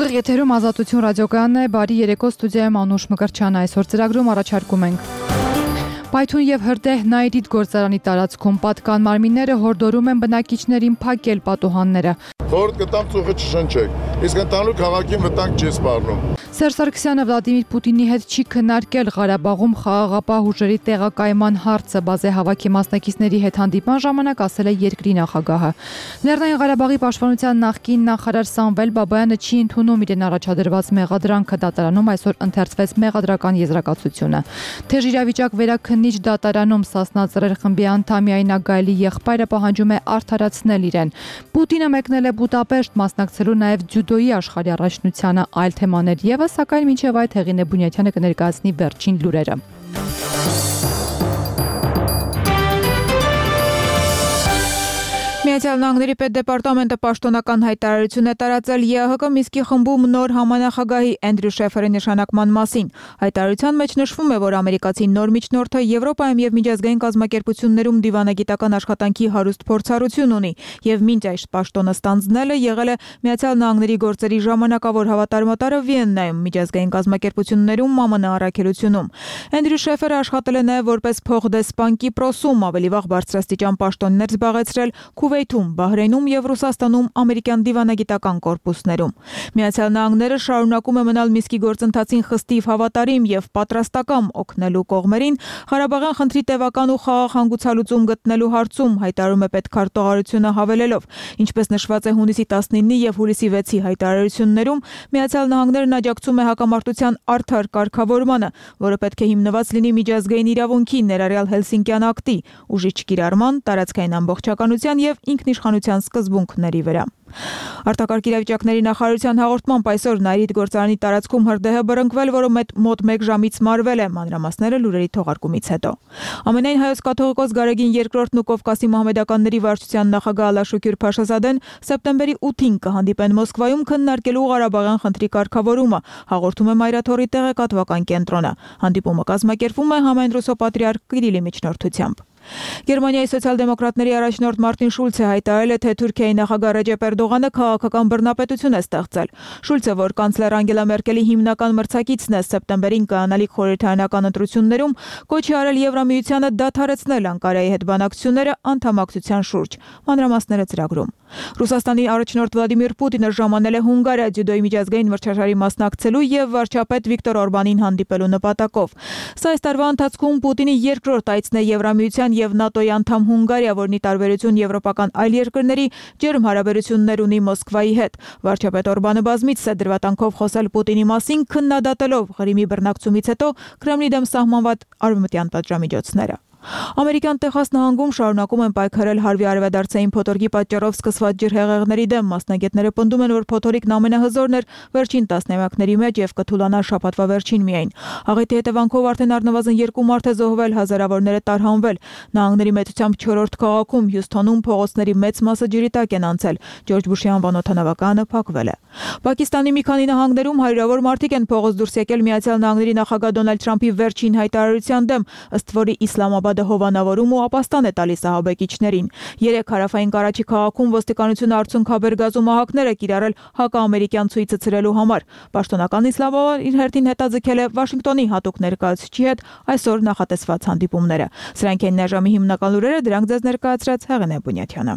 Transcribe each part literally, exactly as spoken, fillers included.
Ուղիղ եթերում Ազատություն ռադիոկայանն է, բարի երեկո, ստուդիայում Անուշ Մկրտչյան, այսօր ծրագրում առաջարկում ենք Պայթուն եւ հրդեհ Նայիրիդ գործարանի տարածքում պատկան մարմինները հորդորում են բնակիչներին փակել պատուհանները։ Խորհուրդ կտամ ծուխը չշնչեք, իսկ ընդհանուր քաղաքին վտանգ չի սպառնում։ Սերժ Սարգսյանը Վլադիմիր Պուտինի հետ չի քննարկել Ղարաբաղում խաղաղապահ ուժերի տեղակայման հարցը, բազե հավաքի մասնակիցների հետ հանդիպման ժամանակ ասել է երկրի նախագահը։ Լեռնային Ղարաբաղի պաշտպանության նախկին նախարար Սամվել Բաբայանը չի ընդունում իրեն առաջադրված մեղադրանքը, դատարանում այսօր ընթերցվեց մեղադրական եզրակացությունը։ Թեժ իրավիճակ վերաքննիչ դատարանում Սասնա Ծռեր խմբի անդամ Այնագայելի եղբայրը պահանջում է արդարացնել իրեն։ Պուտինը մեկնել է Բուդապեշտ մասնակցելու նաև ձյուդոյի աշխարհի առաջնությանը, այլ թեմաներ եւս, սակայն մինչև այդ Հեղինե Բունյաթյանը կներկայացնի վերջին լուրերը։ Միացյալ Նահանգների պետդեպարտամենտը պաշտոնական հայտարարություն է տարածել ԵԱՀԿ Մինսկի խմբում նոր համանախագահի Էնդրյու Շեֆերի նշանակման մասին։ Հայտարարության մեջ նշվում է, որ ամերիկացի նոր միջնորդը Եվրոպայում եւ միջազգային կազմակերպություններում դիվանագիտական աշխատանքի հարուստ փորձառություն ունի եւ մինչ այս պաշտոնը ստանձնելը եղել է Միացյալ Նահանգների գործերի ժամանակավոր հավատարմատարը Վիեննայում միջազգային կազմակերպություններում ԱՄՆ առաքելությունում։ Էնդրյու Շեֆերը աշխատել է նաեւ որպես փոխդեսպան Կիպրոսում, ավելի վաղ բարձրաստիճան պաշտոններ զբաղեցրել Քուվեյթում, Բահրեյնում եւ Ռուսաստանում ամերիկյան դիվանագիտական կորպուսներում։ Միացյալ Նահանգները շարունակում է մնալ Մինսկի գործընթացին խստիվ հավատարիմ եւ պատրաստական օգնելու կողմերին Ղարաբաղյան խնդրի տևական ու խաղաղ հանգուցալուծում գտնելու հարցում, հայտարարում է պետքարտուղարությունը հավելելով։ Ինչպես նշված է հունիսի տասնինի եւ հուլիսի վեցի հայտարարություններում, Միացյալ Նահանգներն աջակցում է հակամարտության արդար կարգավորմանը, որը պետք է հիմնված լինի միջազգային իրավունքի, ներառյալ Հելսինկյան ակտի, ուժի չկիրառման, տարածքային ամբողջականության եւ ինքնիշխանության սկզբունքների վրա։ Արտակարգ իրավիճակների նախարարության հաղորդմամբ այսօր Նայիրիդ գործարանի տարածքում հրդեհ է բռնկվել, որը մոտ մեկ ժամից մարվել է, մանրամասները լուրերի թողարկումից հետո։ Ամենայն հայոց կաթողիկոս Գարեգին երկրորդն ու Կովկասի մահմեդականների վարչության նախագահ Ալաշուկյուր Փաշազադեն սեպտեմբերի ութին կհանդիպեն Մոսկվայում քննարկելու Ղարաբաղյան խնդրի կարգավորումը, հաղորդում է Մայրաթորի տեղեկատվական կենտրոնը։ Հանդիպումը կազմակերպվում է համայն ռուսո պատրիարք Կիրիլի միջնորդությամբ։ Գերմանիայի սոցիալ-դեմոկրատների առաջնորդ Մարտին Շուլցը հայտարարել է, թե Թուրքիայի նախագահ Ռեջեփ Էրդողանը քաղաքական բռնապետություն է ստեղծել։ Շուլցը, որ կանցլեր Անգելա Մերկելի հիմնական մրցակիցն է, սեպտեմբերին կայանալիք խորհրդարանական ընտրություններում կոչ է արել Եվրամիությանը դադարեցնել Անկարայի հետ բանակցությունները անդամակցության շուրջ։ Մանրամասները ծրագրում։ Ռուսաստանի առաջնորդ Վլադիմիր Պուտինը ժամանել է Հունգարիա ձյուդոյի միջազգային մրցաշարի մասնակցելու եւ վարչապետ Վիկտոր Օրբանին հանդիպելու նպատակով։ Սա այս տարվա ընթացքում Պուտինի երկրորդ այցն է Եվրամիության եւ ՆԱՏՕ-ի անդամ Հունգարիա, որն ի տարբերություն եվրոպական այլ երկրների ջերմ հարաբերություններ ունի Մոսկվայի հետ։ Վարչապետ Օրբանը բազմիցս է դրվատանքով խոսել Պուտինի մասին, քննադատելով Ղրիմի բռնակցումից հետո Կրեմլի դեմ սահմանված արևմտյան պատժամիջոցները։ Ամերիկյան Տեխաս նահանգում շարունակում են պայքարել հարվի արևադարձային փոթորկի պատճառով սկսված ջրհեղեղների դեմ։ Մասնագետները պնդում են, որ փոթորիկն ամենահզորն էր վերջին տասնամյակների մեջ եւ կթուլանա շաբաթվա վերջին միայն։ Աղետի հետևանքով արդեն առնվազն երկու մարդ է զոհվել, հազարավորներ է տարհանվել։ Նահանգների մեծությամբ չորրորդ քաղաքում Հյուսթոնում փողոցների մեծ մասը ջրի տակ են անցել։ Ջորջ Բուշի անվան օդանավակայանը փակվել է։ Պակիստանի մի քանի նահանգներում հարյուրավոր մարդիկ են փողոց դուրս եկել Միացյալ Նահանգների նախագահ Դոնալդ Թրամփի վերջին հայտարարության դեմ, ըստ որի Իսլամաբադը հովանավորում ու ապաստան է տալիս ահաբեկիչներին։ Երեք հարավային Կարաչի քաղաքում ոստիկանությունը արցունքաբեր գազումահակներ է կիրառել հակաամերիկյան ցույցը ցրելու համար։ Պաշտոնական Իսլամաբադը իր հերթին հետաձգել է Վաշինգտոնի հատուկ ներկայացուցիչի հետ այսօր նախատեսված հանդիպումները։ Սրանք են այժմի հիմնական լուրերը, դրանք ձեզ ներկայացրած Հեղինե Բունյաթյանը։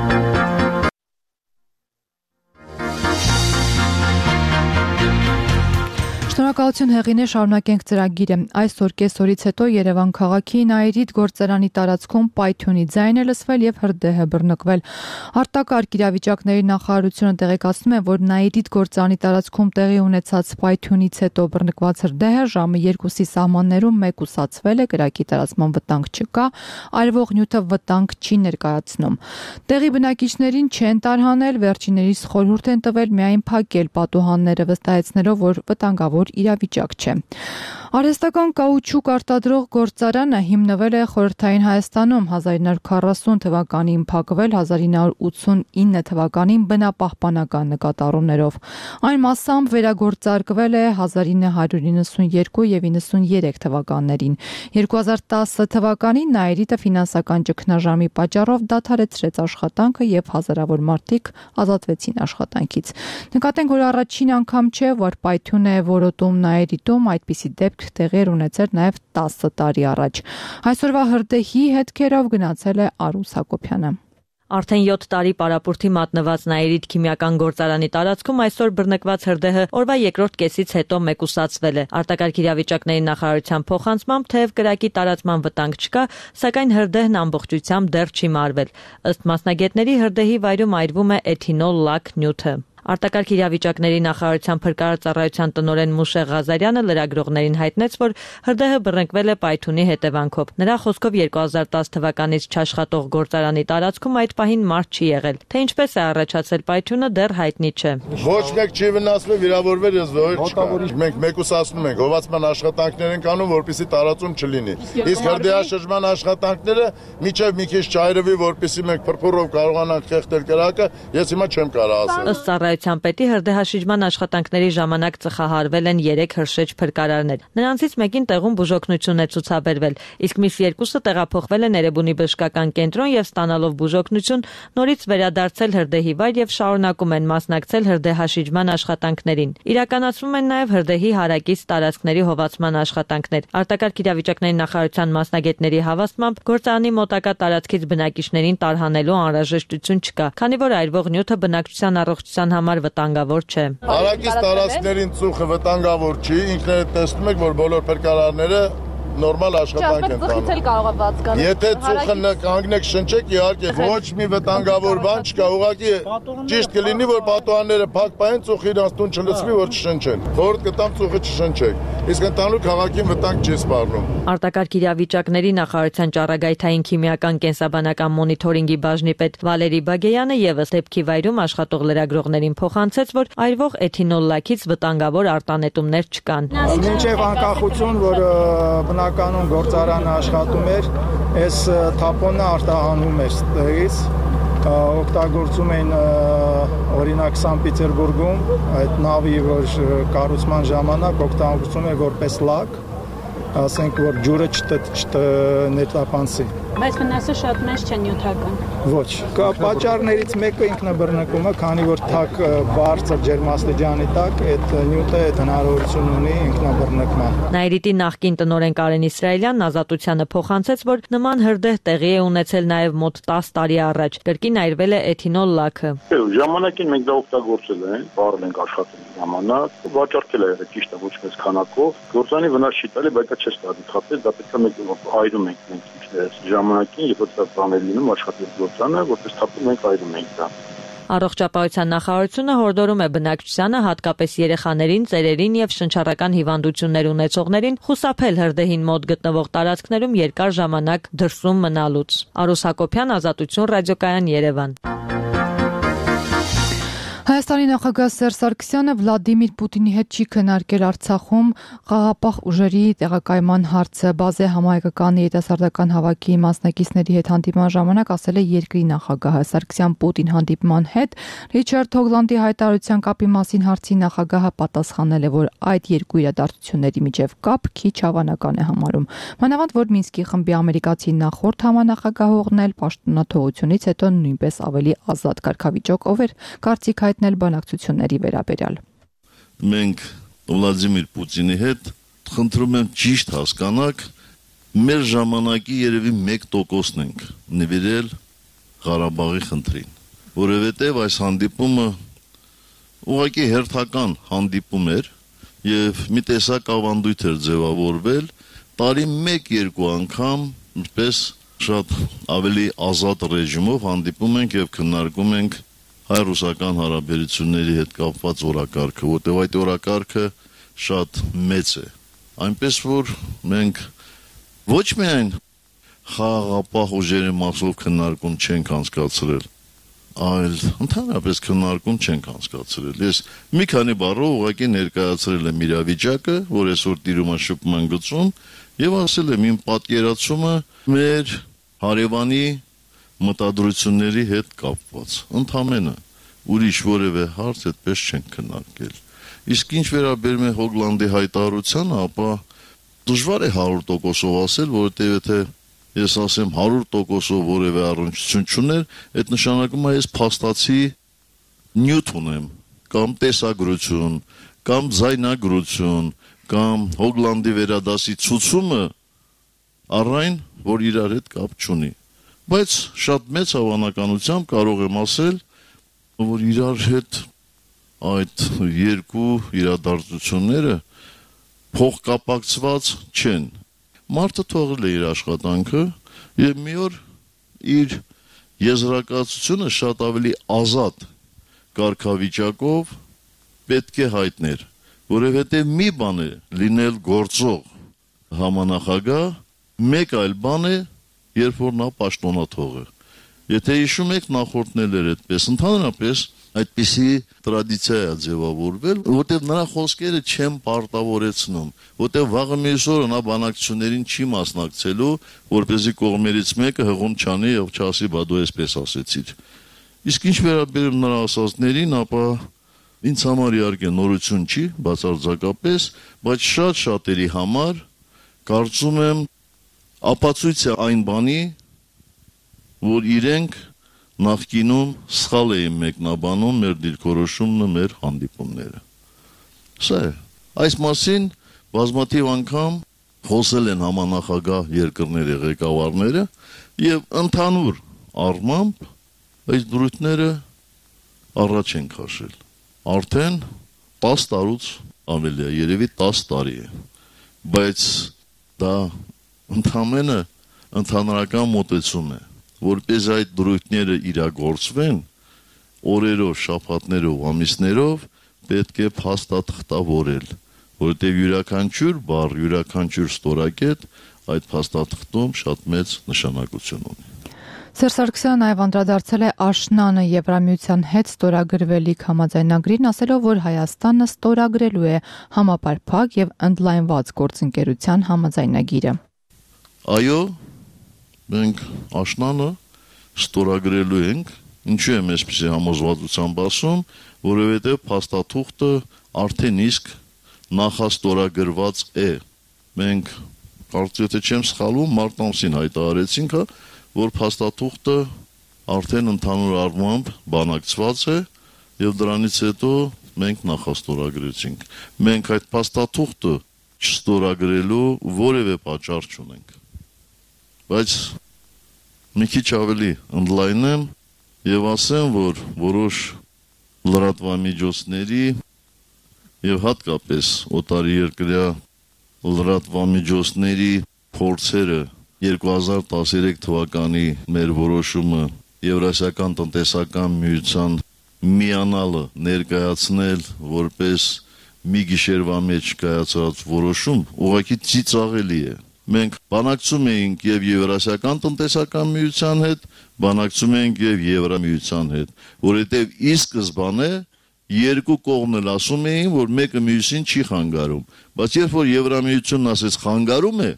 Շնորհակալություն Հեղինե, շարունակենք ծրագիրը։ Այսօր կեսօրից հետո Երևան քաղաքի Նայիրիդ գործարանի տարածքում պայթյունի ձայն է լսվել եւ հրդեհ է բռնկվել։ Արտակարգ իրավիճակների նախարարությունը տեղեկացնում է, որ Նայիրիդ գործարանի տարածքում տեղի ունեցած պայթյունից հետո բռնկված հրդեհը ժամը երկուսի սահմաններում մեկուսացվել է, կրակի տարածման վտանգ չկա, արվող նյութը վտանգ չի ներկայացնում։ Տեղի բնակիչներին չեն տարհանել, վերջիններիս խորհուրդ են տվել միայն փակել պատուհանները, վստահեցնելով, որ վտանգավոր իրավիճակ չէ։ Արհեստական կաուչուկ արտադրող գործարանը հիմնվել է Խորհրդային Հայաստանում հազար ինը հարյուր քառասուն թվականին, փակվել հազար ինը հարյուր ութսունինը թվականին բնապահպանական նկատառումներով։ Այն մասամբ վերագործարկվել է հազար ինը հարյուր նվաթյոթ եւ նվաթյոթ թվականներին։ երկու հազար տասը թվականին Նաիրիտը ֆինանսական ճգնաժամի պատճառով դադարեցրեց աշխատանքը եւ հազարավոր մարդիկ ազատվեցին աշխատանքից։ Նկատենք, որ առաջին անգամ չէ, որ պայթյուն է որոտում Նաիրիտում, այդպիսի դեպք տեղի էր ունեցել նաև տասը տարի առաջ։ Այսօրվա հրդեհի հետքերով գնացել է Արուս Հակոբյանը։ Արդեն յոթ տարի պարապուրդի մատնված Նաիրիտ քիմիական գործարանի տարածքում այսօր բռնկված հրդեհը օրվա երկրորդ կեսից հետո մեկուսացվել է։ Արտակարգ իրավիճակների նախարարության փոխանցմամբ թեև կրակի տարածման վտանգ չկա, սակայն հրդեհն ամբողջությամբ դեռ չի մարվել։ Ըստ մասնագետների հրդեհի վայրում այրվում է էթինոլ լաք նյութը։ Արտակարգ իրավիճակների նախարարության փրկարարծառայության տնօրեն Մուշե Ղազարյանը լրագրողներին հայտնեց, որ հրդեհը բռնկվել է պայթյունի հետևանքով։ Նրա խոսքով երկու հազար տասը թվականից չաշխատող գործարանի տարածքում այդ պահին մարդ չի եղել։ Թե ինչպես է առաջացել պայթյունը, դեռ հայտնի չէ։ Ոչ մեկ չի վնասվել, վիրավորվել ես ոչ չկա։ Մենք մեկուսացնում ենք, հովացման աշխատանքներ ենք անում, որպեսզի տարածում չլինի։ Իսկ հրդեհաշրջման աշխատանքները միջև մի քիչ չայրվի, որպեսզի մենք փրփուրով կարողանանք խեղդել կրակը, ես հիմա չեմ կարող ասել։ Ծառայության պետի հրդեհաշրջման աշխատանքների ժամանակ ծխահարվել են երեք հրշեջ փրկարարներ։ Նրանցից մեկին տեղում բուժօգնություն է ցուցաբերվել, իսկ մյուս երկուսը տեղափոխվել են Էրեբունի բժշկական կենտրոն եւ ստանալով բուժօգնություն նորից վերադարձել հրդեհի վայր եւ շարունակում են մասնակցել հրդեհաշրջման աշխատանքներին։ Իրականացվում են նաեւ հրդեհի հարակից տարածքների հովացման աշխատանքներ։ Արտակարգ իրավիճակների նախարարության մասնագետների հավաստմամբ գործարանի մոտակա տարածքից բնակիչներին տարհանելու անհրաժեշտություն չկա, քանի որ այրվող նյութը բնակչության առողջության համար վտանգավոր չէ։ Հարակից տարածքներին ծուխը վտանգավոր չի, ինքներդ տեսնում եք, որ բոլոր փրկարարները նորմալ աշխատանք են տանում։ Եթե ծուխը կանգնեք շնչեք, իհարկե ոչ մի վտանգավոր բան չկա, ուղղակի ճիշտ կլինի, որ պատուհանները փակ պահեն, ծուխը իրանց տուն չլցվի, որ չշնչեն։ Խորհուրդ կտամ ծուխը չշնչեք։ Իսկ ընդհանուր քաղաքին վտանգ չի սպառնում։ Արտակարգ իրավիճակների նախարարության ճառագայթային քիմիական կենսաբանական մոնիթորինգի բաժնի պետ Վալերի Բագեյանը եւս դեպքի վայրում աշխատող լրագրողներին փոխանցեց, որ այրվող էթինոլ լաքից վտանգավոր արտանետումներ չկան։ Մինչև անկախություն, որ բնականon գործարանը աշխատում էր, այս թափոնը արտահանում էր տեղից, օգտագործում էին օրինակ Սան Պետերբուրգում, այդ նավի որ կառուցման ժամանակ օգտագործում էր որպես լակ, ասենք որ ջուրը չնետապանցի։ Բայց վնասը շատ մեծ չէ նյութական։ Ոչ, կա պատճառներից մեկը ինքնաբռնկումը, քանի որ թակ բարձր ջերմաստիճանի տակ այդ նյութը այդ հնարավորություն ունի ինքնաբռնկման։ Նաիրիտի նախկին տնօրեն Կարեն Իսրայելյանն Ազատությանը փոխանցեց, որ նման հրդեհ տեղի է ունեցել նաև մոտ տասը տարի առաջ։ Կրկին այրվել է էթինոլ լաքը։ Ժամանակին մենք դա օգտագործել ենք, բարել ենք աշխատել ժամանակ, վաճառքել է եղել ճիշտ է ոչ մեծ քանակով։ Գործանի վնաս չի տալի, բայց դա չէ ստացի խապես, դա պետք է մենք այրում ենք մենք ժամանակին, երբ որ դա բաներ լինում աշխատել գործանը, որպես թափում ենք այրում ենք դա։ Առողջապահության նախարարությունը հորդորում է բնակչությանը, հատկապես երեխաներին, ծերերին եւ շնչառական հիվանդություններ ունեցողներին խուսափել հրդեհին մոտ գտնվող տարածքներում երկար ժամանակ դրսում մնալուց։ Արուս Հակոբյան, Ազատություն, ռադիոկայան, Երևան։ Հայաստանի նախագահ Սերժ Սարգսյանը Վլադիմիր Պուտինի հետ չի քննարկել Արցախում խաղաղապահ ուժերի տեղակայման հարցը։ Բազե համահայկական երիտասարդական հավաքի մասնակիցների հետ հանդիպման ժամանակ ասել է երկրի նախագահը։ Սարգսյան-Պուտին հանդիպման հետ Ռիչարդ Հոգլանդի հայտարարության կապի մասին հարցի նախագահը պատասխանել է, որ այդ երկու իրադարձությունների միջև կապ քիչ հավանական է համարում։ Մանավանդ որ Մինսկի խմբի ամերիկացի նախորդ համանախագահողն էլ պաշտոնաթողությունից հետո նույնպես ավելի ազատ կարգավիճակով էր կարծիք հայտնել բանակցությունների վերաբերյալ։ Մենք Վլադիմիր Պուտինի հետ խնդրում եմ ճիշտ հասկանաք, մեր ժամանակի երևի մեկ տոկոսն ենք նվիրել Ղարաբաղի խնդրին, որովհետև այս հանդիպումը ուղղակի հերթական հանդիպում էր եւ մի տեսակ ավանդույթ էր ձևավորվել տարի մեկ-երկու անգամ ինչպես շատ ավելի ազատ ռեժիմով հանդիպում ենք եւ քննարկում ենք հայ-ռուսական հարաբերությունների հետ կապված օրակարգը, որտեղ այդ օրակարգը շատ մեծ է։ Այնպես որ մենք ոչ միայն խաղաղապահ ուժերի մասով քննարկում չենք անցկացրել, այլ ընդհանրապես քննարկում չենք անցկացրել։ Ես մի քանի բառով ուղղակի ներկայացրել եմ իրավիճակը, որ այսօր տիրում է շփման գծում, եւ ասել եմ իմ պատկերացումը մեր հարևանի մտադրությունների հետ կապված։ Ընդամենը ուրիշ որևէ հարց այդպես չենք քննարկել։ Իսկ ինչ վերաբերում է Հոգլանդի հայտարարությանը, ապա դժվար է հարյուր տոկոսով ասել, որովհետև եթե ես ասեմ հարյուր տոկոսով որևէ առնչություն չուներ, այդ նշանակում է ես փաստացի նյութ ունեմ, կամ տեսագրություն, կամ ձայնագրություն, կամ Հոգլանդի վերադասի ցուցումը առայն, որ իրար հետ կապ չունի։ Բայց շատ մեծ հավանականությամբ կարող եմ ասել, որ իրար հետ այդ երկու իրադարձությունները փոխկապակցված չեն։ Մարդը թողել է իր աշխատանքը եւ մի օր իր եզրակացությունը շատ ավելի ազատ կարգավիճակով պետք է հայտներ, որովհետեւ մի բան է լինել գործող համանախագահ, մեկ այլ բան է, երբ որ նա պաշտոնաթող է։ Եթե հիշում եք, նախորդնել էր այդպես, ընդհանրապես այդպիսի տրադիցիա է ձևավորվել, որտեղ նրա խոսքերը չեն պարտավորեցնում, որտեղ վաղը մյուս օրը նա բանակցություններին չի մասնակցելու, որպեսզի կողմերից մեկը հղում չանի եւ չասի բա դու այսպես ասեցիր։ Իսկ ինչ վերաբերում նրա ասածներին, ապա ինձ համար իհարկե նորություն չի, բացարձակապես, բայց շատ շատերի համար կարծում եմ ապացույց է այն բանի, որ իրենք նախկինում սխալ էին մեկնաբանում մեր դիրքորոշումն ու մեր հանդիպումները։ Սա է։ Այս մասին բազմաթիվ անգամ խոսել են համանախագահ երկրների ղեկավարները եւ ընդհանուր առմամբ այս դրույթները առաջ են քաշել։ Արդեն տասը տարուց ավելի է, երևի տասը տարի է։ Բայց դա ընդհանրապես ընդհանրական մոտեցում է, որպես այդ դրույթները իրագործվեն, օրերով, շաբաթներով, ամիսներով պետք է փաստաթղթավորել, որովհետև յուրաքանչյուր բառ, յուրաքանչյուր ստորակետ այդ փաստաթղթում շատ մեծ նշանակություն ունի։ Սերժ Սարգսյանը նաև անդրադարձել է աշնանը Եվրամիության հետ ստորագրվելիք համաձայնագրին, ասելով, որ Հայաստանը ստորագրելու է համապարփակ եւ ընդլայնված գործընկերության համաձայնագիրը։ Այո, մենք աշնանը ստորագրելու ենք, ինչու եմ այսպիսի համոզվածությամբ ասում, որովհետև փաստաթուղթը արդեն իսկ նախաստորագրված է։ Մենք կարծես թե չեմ սխալվում, մարտ ամսին հայտարարեցինք, որ փաստաթուղթը արդեն ընդհանուր առմամբ բանակցված է եւ դրանից հետո մենք նախաստորագրեցինք։ Մենք այդ փաստաթուղթը չստորագրելու որևէ պատճառ չունենք։ Բայց մի քիչ ավելի ընդլայնեմ եւ ասեմ, որ որոշ լրատվամիջոցների եւ հատկապես օտարերկրյա լրատվամիջոցների փորձերը երկու հազար տասներեք թվականի մեր որոշումը Եվրասիական տնտեսական միության միանալը ներկայացնել որպես մի գիշերվա մեջ կայացած որոշում ուղղակի ծիծաղելի է։ Մենք բանակցում էինք եւ Եվրասիական տնտեսական միության հետ, բանակցում էինք եւ Եվրամիության հետ, որովհետեւ ի սկզբանե երկու կողմն էլ ասում էին, որ մեկը մյուսին չի խանգարում, բայց երբ որ Եվրամիությունն ասեց խանգարում է,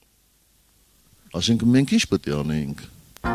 ասենք մենք ինչ պետք է անեինք։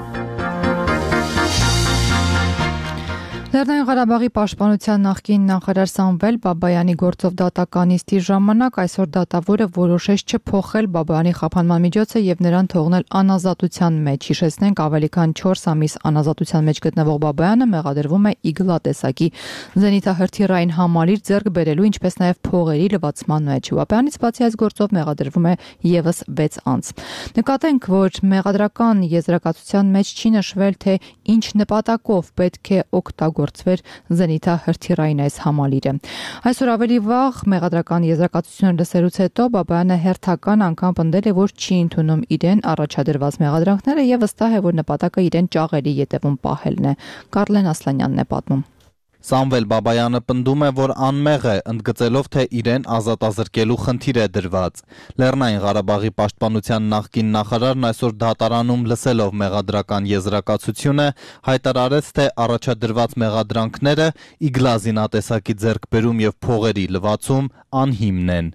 Լեռնային Ղարաբաղի պաշտպանության նախկին նախարար Սամվել Բաբայանի գործով դատական նիստի ժամանակ այսօր դատավորը որոշեց չփոխել Բաբայանի խափանման միջոցը եւ նրան թողնել անազատության մեջ։ Հիշեցնենք, ավելի քան չորս ամիս անազատության մեջ գտնվող Բաբայանը մեղադրվում է իգլա տեսակի զենիթահրթիռային համալիր ձեռք բերելու, ինչպես նաեւ փողերի լվացման մեջ։ Բաբայանից բացի այս գործով մեղադրվում է եւս վեց անձ։ Նկատենք, որ մեղադրական եզրակացության մեջ չի նշվել, թե ինչ նպատակով պետք է օգտագործել գործվեր զենիթահրթիռային այս համալիրը։ Այսօր ավելի վաղ մեղադրական եզրակացությունը լսելուց հետո Բաբայանը հերթական անգամ պնդել է, որ չի ընդունում իրեն առաջադրված մեղադրանքները եւ վստահ է, որ նպատակը իրեն ճաղերի ետևում պահելն է։ Կարլեն Ասլանյանն է պատմում։ Սամվել Բաբայանը պնդում է, որ անմեղ է, ընդգծելով, թե իրեն ազատազրկելու խնդիր է դրված։ Լեռնային Ղարաբաղի պաշտպանության նախկին նախարարն այսօր դատարանում լսելով մեղադրական եզրակացությունը հայտարարեց, թե առաջադրված մեղադրանքները իգլա զինատեսակի ձեռքբերում եւ փողերի լվացում անհիմն են։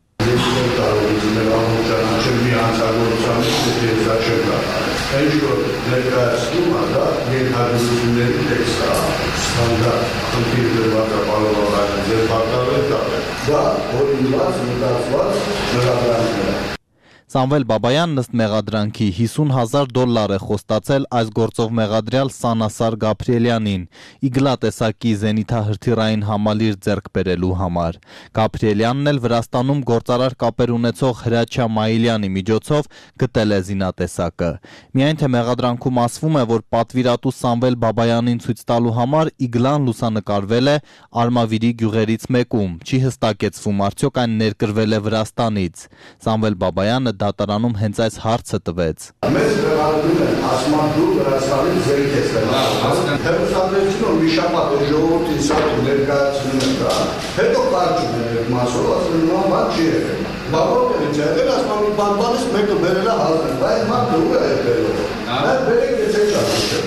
Ինչ որ ներկայացնում է, դա ենթադրությունների տեքստ է, ստանդարտ, խնդիր դրված է պարողավորական ձեր պատկառել կապել։ Դա օրինված, մտածված մեղադրանքներ է։ Սամվել Բաբայանն ըստ մեղադրանքի հիսուն հազար դոլար է խոստացել այս գործով մեղադրյալ Սանասար Գաբրիելյանին իգլա տեսակի զենիթահրթիռային համալիր ձեռք բերելու համար։ Գաբրիելյանն էլ Վրաստանում գործարար կապեր ունեցող Հրաչյա Մայիլյանի միջոցով գտել է զինատեսակը։ Միայն թե մեղադրանքում ասվում է, որ պատվիրատու Սամվել Բաբայանին ցույց տալու համար իգլան լուսանկարվել է Արմավիրի գյուղերից մեկում։ Չի հստակեցվում արդյոք այն ներկրվել է Վրաստանից։ Սամվել Բաբայանը դատարանում հենց այս հարցը տվեց։ Մեզ վերաբերում են ասման դու Վրաստանից զենք ես վերաբերում։ Հերոսադրեցին մի շաբաթ ժողովրդի սա ներկայացնում են դա։ Հետո կարճում են այդ մասով, ասում են նույն բան չի եղել։ Բավականին չէ, դեռ ասում են բանբանից մեկը բերել է հազար, բայց մարդը ու է բերել։ Նա բերեք եթե չասել։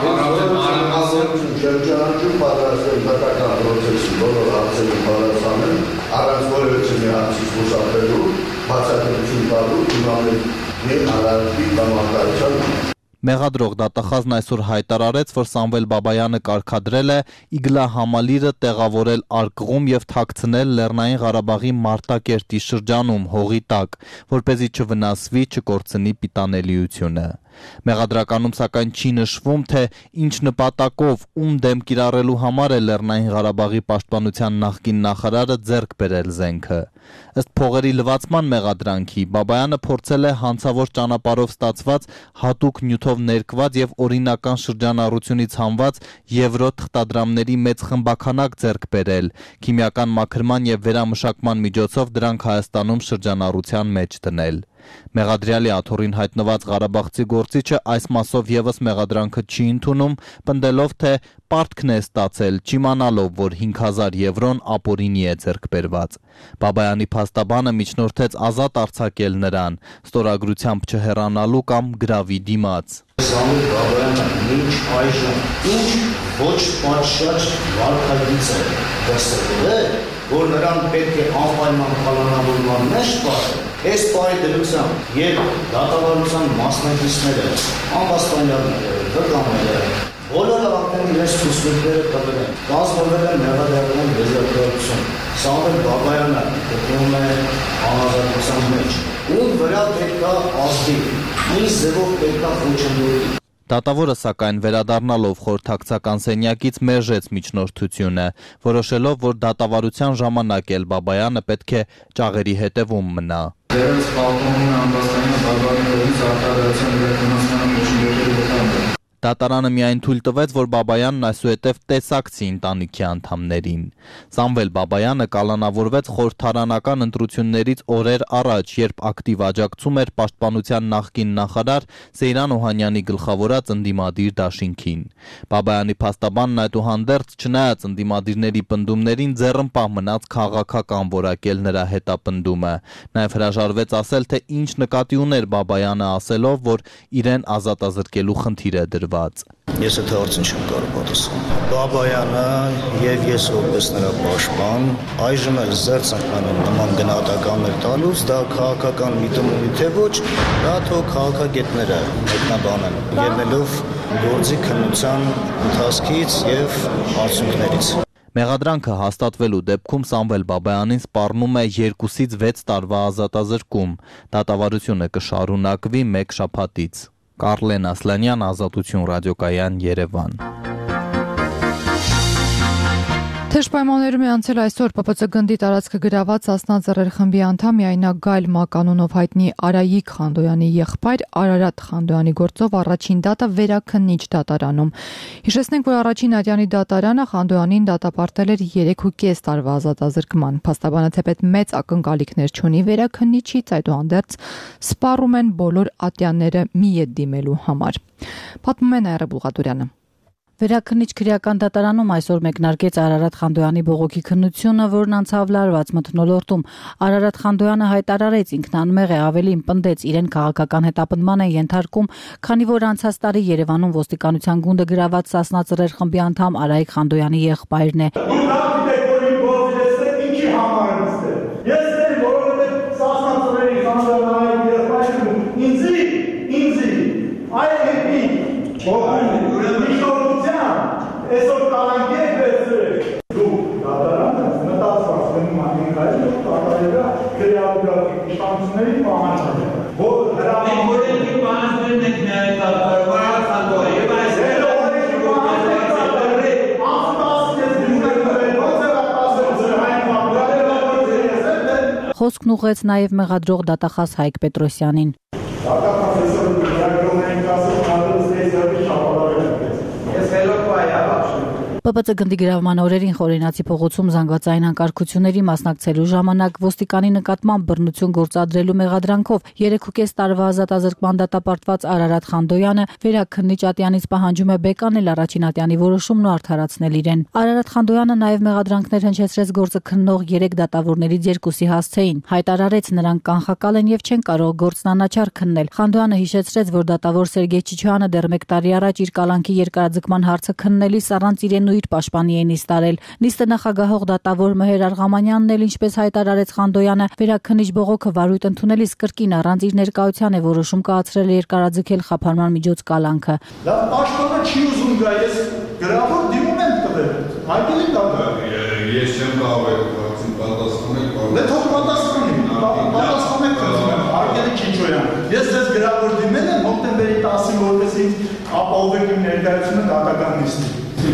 Շրջանաչում պատրաստել դատական պրոցեսի բոլոր հարցերի պատասխանել, առանց որևէ մի հարցի խուսափելու, բացատրություն տալու, իմամների հարավի բանվարկայության։ Մեղադրող դատախազն այսօր հայտարարեց, որ Սամվել Բաբայանը կարգադրել է իգլա համալիրը տեղավորել Արկղում եւ թաքցնել Լեռնային Ղարաբաղի Մարտակերտի շրջանում հողի տակ, որպեսզի չվնասվի, չկորցնի պիտանելիությունը։ Մեղադրականում սակայն չի նշվում, թե ինչ նպատակով ում դեմ կիրառելու համար է Լեռնային Ղարաբաղի պաշտպանության նախկին նախարարը ձեռք բերել զենքը։ Ըստ փողերի լվացման մեղադրանքի Բաբայանը փորձել է հանցավոր ճանապարհով ստացված հատուկ նյութով ներկված եւ օրինական շրջանառությունից հանված եվրո թղթադրամների մեծ խմբականակ ձեռք բերել, քիմիական մաքրման եւ վերամշակման միջոցով դրանք Հայաստանում շրջանառության մեջ դնել։ Մեղադրյալի աթոռին հայտնված Ղարաբաղցի գործիչը այս մասով եւս մեղադրանքը չի ընդունում, պնդելով, թե պարտքն է ստացել, չիմանալով, որ հինգ հազար եվրոն ապօրինի է ձեռք բերված։ Բաբայանի փաստաբանը միջնորդեց ազատ արձակել նրան, ստորագրությամբ չհեռանալու կամ գրավի դիմաց։ Սամվել Բաբայանը մինչ այժմ ինչ ոչ պատշաճ վարկագիծ է դասել, որ նրան պետք է անպայման պլանավորման մեջ պահել։ Այս պահի դրությամբ եւ դատավարության մասնակիցները, ամբաստանյալները, վկաները, բոլորը արդեն իրենց ցուցումները տվել են։ Կազմվել է մեղադրական եզրակացություն։ Սամվել Բաբայանը գտնվում է անազատության մեջ։ Ում վրա պետք է ազդի, ինչ ձևով պետք է խոչընդոտի։ Դատավորը սակայն վերադառնալով խորհրդակցական սենյակից մերժեց միջնորդությունը, որոշելով, որ դատավարության ժամանակ էլ Բաբայանը պետք է ճաղերի հետևում մնա։ Դերս պահպանում է ամբաստանյան բավարարությունից արտադրության վերականգնման միջոցները վտանգը։ Դատարանը միայն թույլ տվեց, որ Բաբայանն այսուհետև տեսակցի ընտանիքի անդամներին։ Սամվել Բաբայանը կալանավորվեց խորհրդարանական ընտրություններից օրեր առաջ, երբ ակտիվ աջակցում էր պաշտպանության նախկին նախարար Սեյրան Օհանյանի գլխավորած ընդդիմադիր դաշինքին։ Բաբայանի փաստաբանն այդուհանդերձ չնայած ընդդիմադիրների պնդումներին ձեռնպահ մնաց քաղաքական որակել նրա հետապնդումը։ Նաև հրաժարվեց ասել, թե ինչ նկատի ուներ Բաբայանը ասելով, որ իրեն ազատազրկելու խնդիր է դրված։ Ես այդ հարցին չեմ կարող պատասխանել։ Բաբայանը եւ ես որպես նրա պաշտպան այժմ էլ զերծ ենք մնում նման գնահատականներ տալուց, դա քաղաքական միտումի թե ոչ, դա թող քաղաքագետները մեկնաբանեն, ելնելով գործի քննության ընթացքից եւ արդյունքներից։ Մեղադրանքը հաստատվելու դեպքում Սամվել Բաբայանին սպառնում է երկուսից վեց տարվա ազատազրկում։ Դատավարությունը կշարունակվի մեկ շաբաթից։ Կարլեն Ասլանյան, Ազատություն ռադիոկայան, Երևան։ Թեժ պայմաններում է անցել այսօր Պ Պ Ց գնդի տարածքը գրաված Ասնաձեռեր խմբի անդամ Միայնակ Գայլ Մականունով հայտնի Արայիկ Խանդոյանի եղբայր Արարատ Խանդոյանի գործով առաջին դատը վերաքննիչ դատարանում։ Հիշեցնենք, որ առաջին ատյանի դատարանը Խանդոյանին դատապարտել էր երեք ու կես տարվա ազատազրկման։ Փաստաբանը թեպետ մեծ ակնկալիքներ չունի վերաքննիչից, այդուհանդերձ սպառում են բոլոր ատյանները մի ետ դիմելու համար։ Պատմում է Նաիրա Բուլղատուրյանը։ Վերաքննիչ քրեական դատարանում այսօր մեկնարկեց Արարատ Խանդոյանի բողոքի քննությունը, որն անցավ լարված մթնոլորտում։ Արարատ Խանդոյանը հայտարարեց ինքն անմեղ է, ավելին պնդեց իրեն քաղաքական հետապնդման են ենթարկում, քանի որ անցած տարի Երևանում ոստիկանության գունդը գրաված Սասնա Ծռեր խմբի անդամ Արայիկ Խանդոյանի եղբայրն է։ Այսօր կալանքեր վերցրեք, դու դատարանը մտածված գնում անդին կայլով կատարելա քրեալոգրաֆիկ իշխանությունների պահանջները, որ հրամանորենքի պահանջներն եք միայն կատարվար Խանդոյը և այս հերողորենքի պահանջները Խոսքն ուղղեց նաև մեղադրող դատախազ Հայկ Պետրոսյանին։ Դատախազ այսօր գրագրում ենք ասում հանդրս դեզ հրվի շապալարել ես հելոք պայ Պ Բ Ծ գնդի գրավման օրերին Խորենացի փողոցում զանգվածային հանկարծությունների մասնակցելու ժամանակ ոստիկանի նկատմամբ բռնություն գործադրելու մեղադրանքով երեքուկես տարվա ազատազրկման դատապարտված Արարատ Խանդոյանը վերաքննիչ Ատյանից պահանջում է բեկանել առաջին Ատյանի որոշումն ու արդարացնել իրեն։ Արարատ Խանդոյանը նաև մեղադրանքներ հնչեցրեց գործը քննող երեք դատավորներից երկուսի հասցեին։ Հայտարարեց նրանք կանխակալ են եւ չեն կարող գործն անաչառ քննել։ Խանդոյանը հիշեցրեց, որ դատավոր Սերգեյ Չիչոյանը դեռ մեկ տարի առաջ իր կալանքի երկարաձգման հարցը քննելիս առանց իրեն իր պաշտպանի է նիստ արել։ Նիստը նախագահող դատավոր Մհեր Արղամանյանն էլ ինչպես հայտարարեց Խանդոյանը, վերաքննիչ բողոքը վարույթ ընդունելիս կրկին առանց իր ներկայության է որոշում կայացրել երկարաձգել խափանման միջոց կալանքը։ Դա պաշտպանը չի ուզում գա, ես գրավոր դիմում եմ տվել։ Հայտելի տա։ Ես չեմ կարող պատասխանել։ Դե թող պատասխանի։ Պատասխանեք խնդրում, Արգելի Չիչոյան։ Ես ձեզ գրավոր դիմել եմ հոկտեմբերի տասին որպեսզի ապահովեք իմ ներկայությունը դատական նիստի։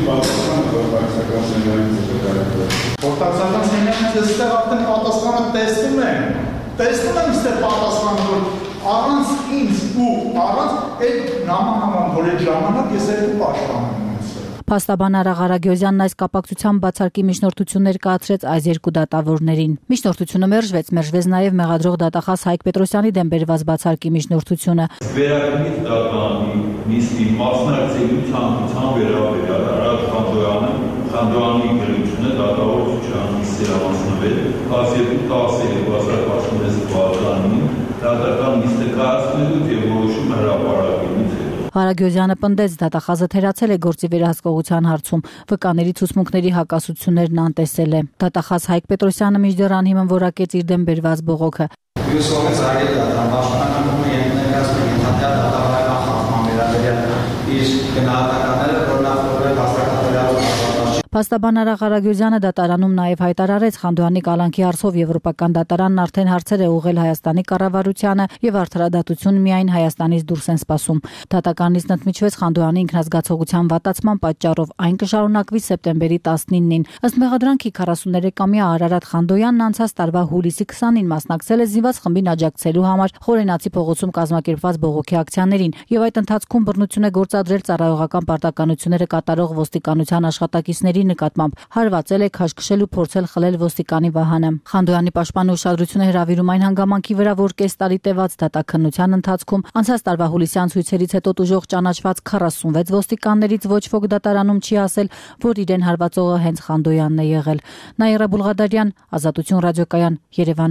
Խորհրդական սենյակից ես ստեղ արդեն պատասխանը տեսնում եմ, տեսնում եմ ստեղ պատասխանը, որ առանց ինձ ու առանց այդ նամանաման, որ այդ ժամանակ ես երկու պաշտպան եմ ունեցել։ Փաստաբան Արաղ Արագյոզյանն այս կապակցությամբ բացարկի միջնորդություններ կայացրեց այս երկու դատավորներին։ Միջնորդությունը մերժվեց, մերժվեց նաև մեղադրող դատախազ Հայկ Պետրոսյանի դեմ բերված բացարկի միջնորդությունը։ Վերաքննիչ դատարանի նիստի մասնակցելու ցանկության վերաբերյալ Արարատ Խանդոյանը Խանդոյանի գրությունը դատավոր Չիչոյանի սիրահարվել տասներկու տասը երկու հազար տասնվեց թվականին դատական նիստը կայացնելու և որոշում հրապարակելուց հետո։ Արագյոզյանը պնդեց դատախազը թերացել է գործի վերահսկողության հարցում, վկաների ցուցմունքների հակասություններն անտեսել է։ Դատախազ Հայկ Պետրոսյանը մինչդեռ անհիմն որակեց իր դեմ բերված բողոքը։ Մյուս կողմից արգել դատարան պաշտպանական կողմը ներկայացնում է ընդհանրյալ դատավարական խախտման վերաբերյալ իր գնահատականները, որ նախորդել հաստատատերյալ Փաստաբան Արաղ Արագյոզյանը դատարանում նաև հայտարարեց Խանդոյանի կալանքի հարցով Եվրոպական դատարանն արդեն հարցեր է ուղղել Հայաստանի կառավարությանը եւ արդարադատություն միայն Հայաստանից դուրս են սպասում։ Դատականից ընդմիջվեց Խանդոյանի ինքնազգացողության վատացման պատճառով, այն կշարունակվի սեպտեմբերի տասնինին։ Ըստ մեղադրանքի քառասուներեքամյա Արարատ Խանդոյանն անցած տարվա հուլիսի քսանին մասնակցել է զինված խմբին աջակցելու համար Խորենացի փողոցում կազմակերպված բողոքի ակցիաներին եւ այդ ընթացքում բռնություն է գործադրել ծառայողական պարտականությունները կատարող ոստիկանության աշխատակիցների նկատմամբ, հարվածել է, քաշքշել ու փորձել խլել ոստիկանի վահանը։ Խանդոյանի պաշտպանը ուշադրություն է հրավիրում այն հանգամանքի վրա, որ կես տարի տևած դատաքննության ընթացքում անցած տարվա հուլիսյան ցույցերից հետո տուժող ճանաչված քառասունվեց ոստիկաններից ոչ ոք դատարանում չի ասել, որ իրեն հարվածողը հենց Խանդոյանն է եղել։ Նաիրա Բուլղադարյան, Ազատություն ռադիոկայան, Երևան։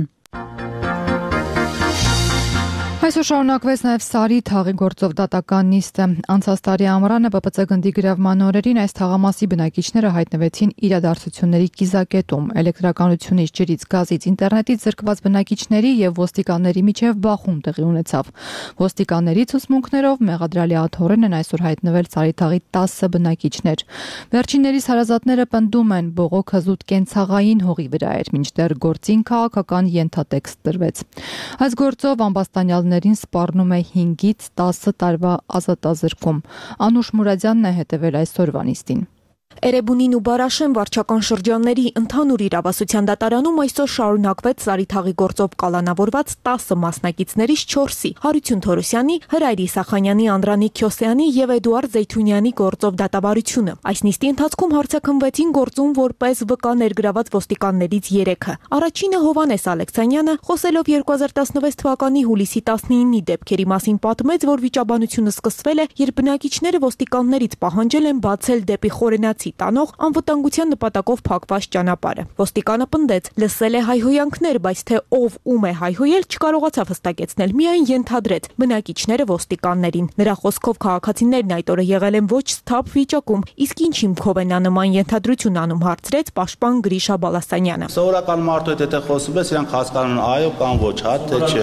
Այսօր շարունակվեց նաև Սարի թաղի գործով դատական նիստը։ Անցած տարի ամռանը Պ Բ Ծ գնդի գրավման օրերին այս թաղամասի բնակիչները հայտնվեցին իրադարձությունների կիզակետում։ Էլեկտրականությունից, ջրից, գազից, ինտերնետից զրկված բնակիչների եւ ոստիկանների միջև բախում տեղի ունեցավ։ Ոստիկանների ցուցմունքներով մեղադրյալի աթոռին են այսօր հայտնվել Սարի թաղի տասը բնակիչներ։ Վերջիններիս հարազատները պնդում են, բողոքը զուտ կենցաղային հողի վրա էր, մինչդեռ գործին քաղաքական ենթատեքստ տրվեց։ Այս գործով ամբաստանյալները սպառնում է հինգից տասը տարվա ազատազրկում։ Անուշ Մուրադյանն է հետևել այսօրվա նիստին։ Էրեբունին ու Բարաշեն վարչական շրջանների ընդհանուր իրավասության դատարանում այսօր շարունակվեց Սարիթաղի գործով կալանավորված տասը մասնակիցներից չորսի՝ Հարություն Թորոսյանի, Հրայր Իսախանյանի, Անդրանիկ Քյոսեյանի եւ Էդուարդ Զեյթունյանի գործով դատավարությունը։ Այս նիստի ընթացքում հարցաքննվեցին գործում որպես վկա ներգրաված ոստիկաններից երեքը։ Առաջինը Հովհաննես Ալեքսանյանը, խոսելով երկու հազար տասնվեց թվականի հուլիսի տասնինի դեպքերի մասին, պատմեց, որ վիճաբանությունը սկսվել է, երբ բնակիչները ոստիկաններից պահանջել են բացել դեպի Խորենացի տանող անվտանգության նպատակով փակված ճանապարհը։ Ոստիկանը պնդեց, լսել է հայհոյանքներ, բայց թե ով ում է հայհոյել, չկարողացավ հստակեցնել, միայն ենթադրեց բնակիչները ոստիկաններին։ Նրա խոսքով քաղաքացիներն այդ օրը եղել են ոչ սթափ վիճակում, իսկ ինչ հիմքով են նման ենթադրություն անում, հարցրեց պաշտպան Գրիշա Բալասանյանը։ Սովորական մարդու հետ եթե խոսում ես, իրանք հասկանում են այո կամ ոչ, հա թե չէ։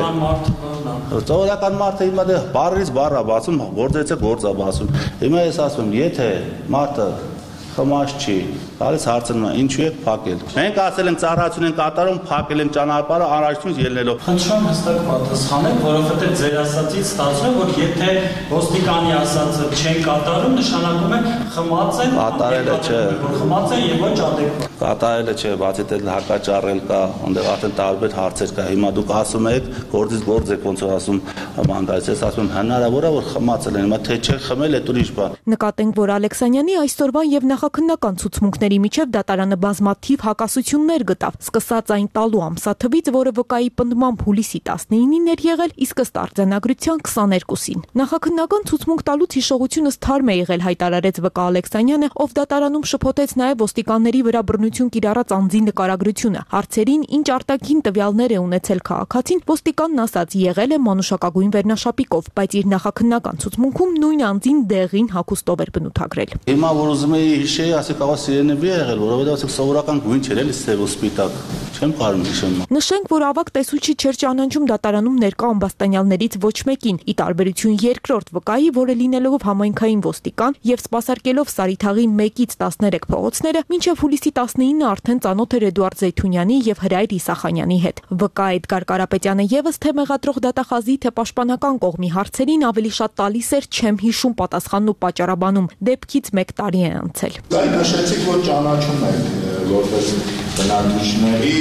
Սովորական մարդը հիմա դե բառից բառ է բացում, գործից է գործ է բացում։ Հիմա ես ասում եմ, եթե մարդը խմած չի, գալիս հարցնում է, ինչու եք փակել։ Մենք ասել ենք ծառայություն են կատարում, փակել են ճանապարհը անհրաժեշտությունից ելնելով։ Խնդրում հստակ պատասխանեք, որովհետև ձեր ասածից ստացվում է, որ եթե ոստիկանի ասածը չեն կատարում, նշանակում է խմած են, կատարելը չէ, որ խմած են եւ ոչ ադեկվատ։ Կատարելը չէ, բացի դեռ հակաճառել կա, այնտեղ արդեն տարբեր հարցեր կա։ Հիմա դուք ասում եք, գործից գործ եք ոնց որ ասում մանդայից, ես ասում եմ հնարավոր է որ խմացել են, հիմա թե չէ խմել է դու ինչ բան։ Նկատենք, որ Ալեքսանյանի այսօրվա եւ նախաքննական ցուցմունքների միջև դատարանը բազմաթիվ հակասություններ գտավ, սկսած այն տալու ամսաթվից, որը վկայի պնդմամբ հուլիսի տասնինին էր եղել, իսկ ըստ արձանագրության քսաներկուսին։ Նախաքննական ցուցմունք տալուց հիշողությունս թարմ է եղել, հայտարարեց վկա Ալեքսանյանը, ով դատարանում շփոթեց նաեւ ոստիկանների վրա բռնություն կիրառած անձի նկարագրությունը։ Հարցերին, ինչ արտաքին տվյալներ է ունեցել քաղաքացին, ոստիկանն ասաց, եղել է մանուշակագույն վերնաշապիկով, բայց իր նախաքննական ցուցմունքում նույն անձին դեղին հագուստով էր բնութագրել։ Հիմա որ ուզում էի հիշեի, ասի կարող սիրենեվի է եղել, որովհետև ասեք սովորական գույն չէր էլի սև ու սպիտակ։ Չեմ կարող հիշեմ։ Նշենք, որ ավագ տեսուչի չէր ճանաչում դատարանում ներկա ամբաստանյալներից ոչ մեկին, ի տարբերություն երկրորդ վկայի, որը լինելով համայնքային ոստիկան եւ սպասարկելով Սարիթաղի մեկից տասներեք փողոցները, մինչեւ հուլիսի տասնինը արդեն ծանոթ էր Էդուարդ Զեյթունյանի եւ Հրայր Իսախանյանի հետ։ Վկա Էդգար Կարապետյանը եւս թե մեղադրող դատախազի, թե պաշտպանական կողմի հարցերին ավելի շատ տալիս էր, չեմ հիշում պատասխանն ու պատճառաբանում։ Դեպքից մեկ տարի է անցել։ Դա նշեցիք, որ ճանաչում եք որպես բնակիչների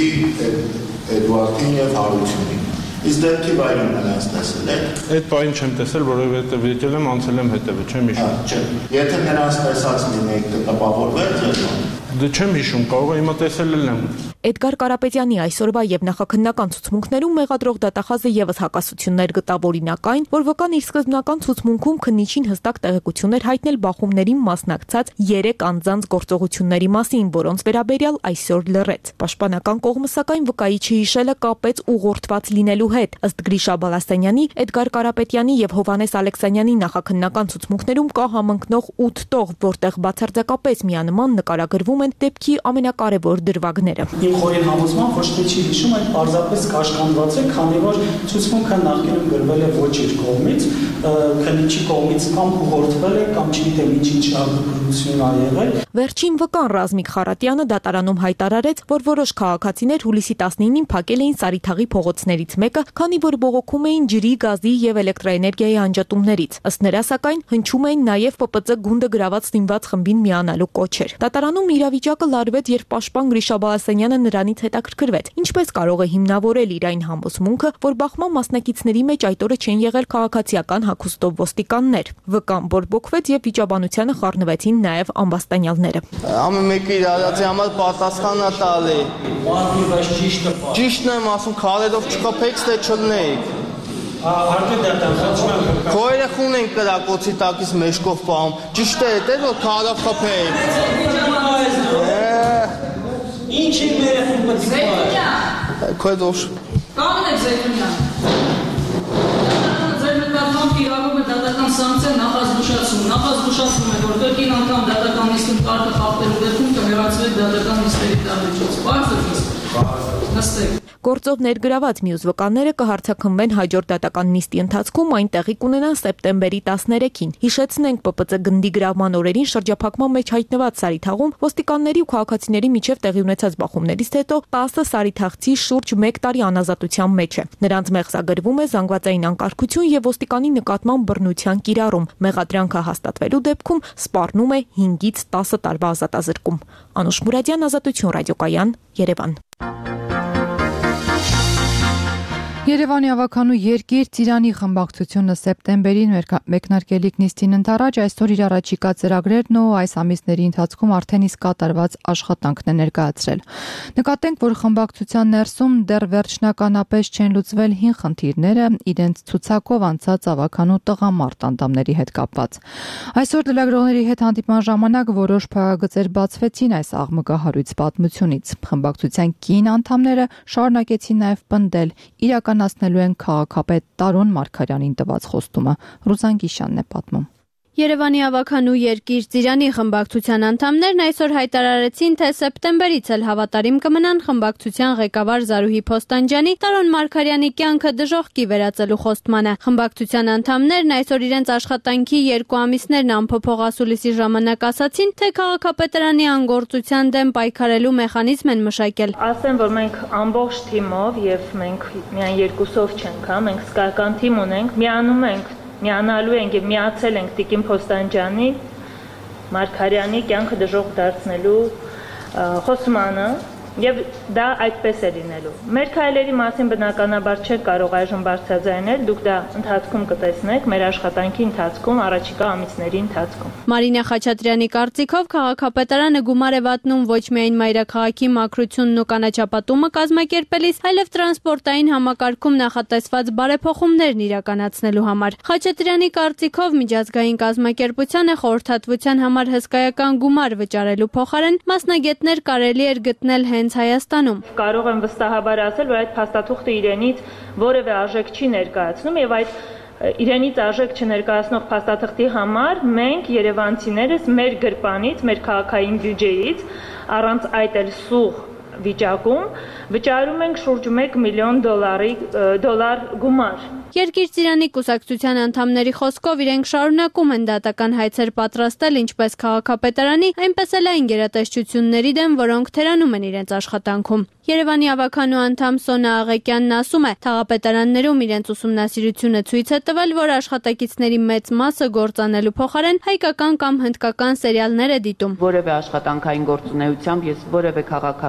Էդուարդին եւ Հարությունին։ Իսկ դեպքի վայրում նրանց տեսել եք։ Այդ բանը չեմ տեսել, որովհետեւ եկել եմ անցել եմ հետևը, չեմ հիշում։ Չէ։ Եթե նրանց տեսած լինեիք, տպավորվեր ձեզ։ Դե չեմ հիշում, կարող է հիմա տեսել եմ։ Էդգար Կարապետյանի այսօրվա եւ նախաքննական ցուցմունքներում մեղադրող դատախազը եւս հակասություններ գտավ օրինակ այն, որ վկան իր սկզբնական ցուցմունքում քննիչին հստակ տեղեկություններ հայտնել բախումներին մասնակցած երեք անձանց գործողությունների մասին, որոնց վերաբերյալ այսօր լռեց։ Պաշտպանական կողմը սակայն վկայի չհիշելը կապեց ուղղորդված լինելու հետ։ Ըստ Գրիշա Բալասանյանի, Էդգար Կարապետյանի եւ Հովհաննես Ալեքսանյանի նախաքննական ցուցմունքներում կա համընկնող ութ տող, որտեղ բացարձակապես միանման նկարագրվում են դեպքի ամենակարևոր դրվագները։ Խորին համոզման ոչ թե չի հիշում, այդ պարզապես կաշկանդված է, քանի որ ցուցմունքը նախկինում գրվել է ոչ իր կողմից, քննիչի կողմից կամ ուղղորդվել է, կամ չգիտեմ ինչ-ինչ ագրություն ա եղել։ Վերջին վկան Ռազմիկ Խարատյանը դատարանում հայտարարեց, որ որոշ քաղաքացիներ հուլիսի տասնինին փակել էին Սարիթաղի փողոցներից մեկը, քանի որ բողոքում էին ջրի, գազի եւ էլեկտրաէներգիայի անջատումներից։ Ըստ նրա սակայն հնչում էին նաեւ Պ Պ Ծ գունդը գրաված զինված խմբին միանալու կոչեր։ Դատարանում իրավիճակը լարվեց, երբ պաշտպան Գրիշա Բալասանյանը նրանից հետաքրքրվեց, ինչպես կարող է հիմնավորել իր այն համոզմունքը, որ բախման մասնակիցների մեջ այդ օրը չեն եղել քաղաքացիական հագուստով ոստիկաններ։ Վկան բորբոքվեց եւ վիճաբանությանը խառնվեցին նաեւ ամբաստանյալները։ Ամեն մեկը իր արածի համար պատասխան է տալի։ Բանի բայց ճիշտը։ Ճիշտն եմ ասում, քարերով չխփեք, թե չլնեիք։ Արդեն դեռ խաչման։ Քո երեխուն են կրակոցի տակից մեջքով պահում։ Ճիշտ է, թե որ քարով խփեիք։ Ինչ է մեր ֆուտբոլի կոչ։ Քո դոշ։ Կանն է Զեյթունյան։ Ձեր նկատմամբ իրավունք է դատական սանկցիա նախազգուշացում։ Նախազգուշացում է, որ կրկին անգամ դատական նիստում կարգը խախտելու դեպքում կհեռացվեք դատական նիստերի դահլիճից։ Բարձր նստեք։ Գործով ներգրաված մյուս վկաները կհարցաքննվեն հաջորդ դատական նիստի ընթացքում, այն տեղի կունենան սեպտեմբերի տասներեքին։ Հիշեցնենք, ՊՊՑ գնդի գրավման օրերին շրջափակման մեջ հայտնված Սարիթաղում ոստիկանների ու քաղաքացիների միջև տեղի ունեցած բախումներից հետո տասը սարիթաղցի շուրջ մեկ տարի անազատության մեջ է։ Նրանց մեղսագրվում է զանգվածային անկարգություն եւ ոստիկանի նկատմամբ բռնության կիրառում։ Մեղադրանքը հաստատվելու դեպքում սպառնում է հինգից տասը տարվա ազատազրկում։ Անուշ Մուրադյան, Ազատություն ռադիոկայան, Երևան։ Երևանի ավականու երկիր Ծիրանի խմբակցությունը սեպտեմբերին մեկնարկելիք նիստին ընթരാճ այսօր իր առաջիկա ծրագրերն ու այս ամիսների ընթացքում արդեն իսկ կատարված աշխատանքն է ներկայացրել։ Նկատենք, որ խմբակցության ներսում դեռ վերջնականապես չեն լուծվել հին խնդիրները իրենց ցուցակով անցած ավականու տղամարդ անդամների հետ կապված։ Այսօր լրագրողների հետ հանդիպման ժամանակ որոշ փակագծեր բացվեցին այս աղմկահարույց պատմությունից։ Խմբակցության կին անդամները շարունակեցին նաև պնդել իրական անցնելու են քաղաքապետ Տարոն Մարգարյանին տված խոստումը։ Ռուզան Գիշյանն է պատմում։ Երևանի ավականու երկիր Ծիրանի խմբակցության անդամներն այսօր հայտարարեցին, թե սեպտեմբերից էլ հավատարիմ կմնան խմբակցության ղեկավար Զարուհի Փոստանջյանի Տարոն Մարգարյանի կյանքը դժոխքի վերածելու խոստմանը։ Խմբակցության անդամներն այսօր իրենց աշխատանքի երկու ամիսներն անփոփոխ ասուլիսի ժամանակ ասացին, թե քաղաքապետարանի անգործության դեմ պայքարելու մեխանիզմ են մշակել։ Ասեմ, որ մենք ամբողջ թիմով եւ մենք միայն երկուսով չենք, հա, մենք սկական թիմ ունենք, միանում ենք Միանալու ենք եւ միացել ենք Տիկին Փոստանջյանի Մարգարյանի կյանքը դժոխք դարձնելու խոստմանը եւ դա այդպես է լինելու։ Մեր քայլերի մասին բնականաբար չեք կարող այժմ բարձրաձայնել, դուք դա ընթացքում կտեսնեք մեր աշխատանքի ընթացքում, առաջիկա ամիսների ընթացքում։ Մարինա Խաչատրյանի կարծիքով քաղաքապետարանը գումար է վատնում ոչ միայն մայրաքաղաքի մաքրությունն ու կանաչապատումը կազմակերպելիս, այլև տրանսպորտային համակարգում նախատեսված բարեփոխումներն իրականացնելու համար։ Խաչատրյանի կարծիքով միջազգային կազմակերպությանը խորհրդատվության համար հսկայական գումար վճարելու փոխարեն մասնագետներ կարելի էր գտնել հենց Հայաստանում։ Կարող եմ վստահաբար ասել, որ այդ փաստաթուղթը իրենից որևէ արժեք չի ներկայացնում եւ այդ իրենից արժեք չներկայացնող փաստաթղթի համար մենք երևանցիներս մեր գրպանից, մեր քաղաքային բյուջեից առանց այդ էլ սուղ վիճակում վճարում ենք շուրջ մեկ միլիոն դոլարի դոլար գումար։ Երկիր Ծիրանի կուսակցության անդամների խոսքով իրենք շարունակում են դատական հայցեր պատրաստել ինչպես քաղաքապետարանի, այնպես էլ այն գերատեսչությունների դեմ, որոնք թերանում են իրենց աշխատանքում։ Երևանի ավականու անդամ Սոնա Աղեկյանն ասում է, թաղապետարաններում իրենց ուսումնասիրությունը ցույց է տվել, որ աշխատակիցների մեծ մասը գործանելու փոխարեն հայկական կամ հնդկական սերիալներ է դիտում։ Որևէ աշխատանքային գործունեությամբ ես որևէ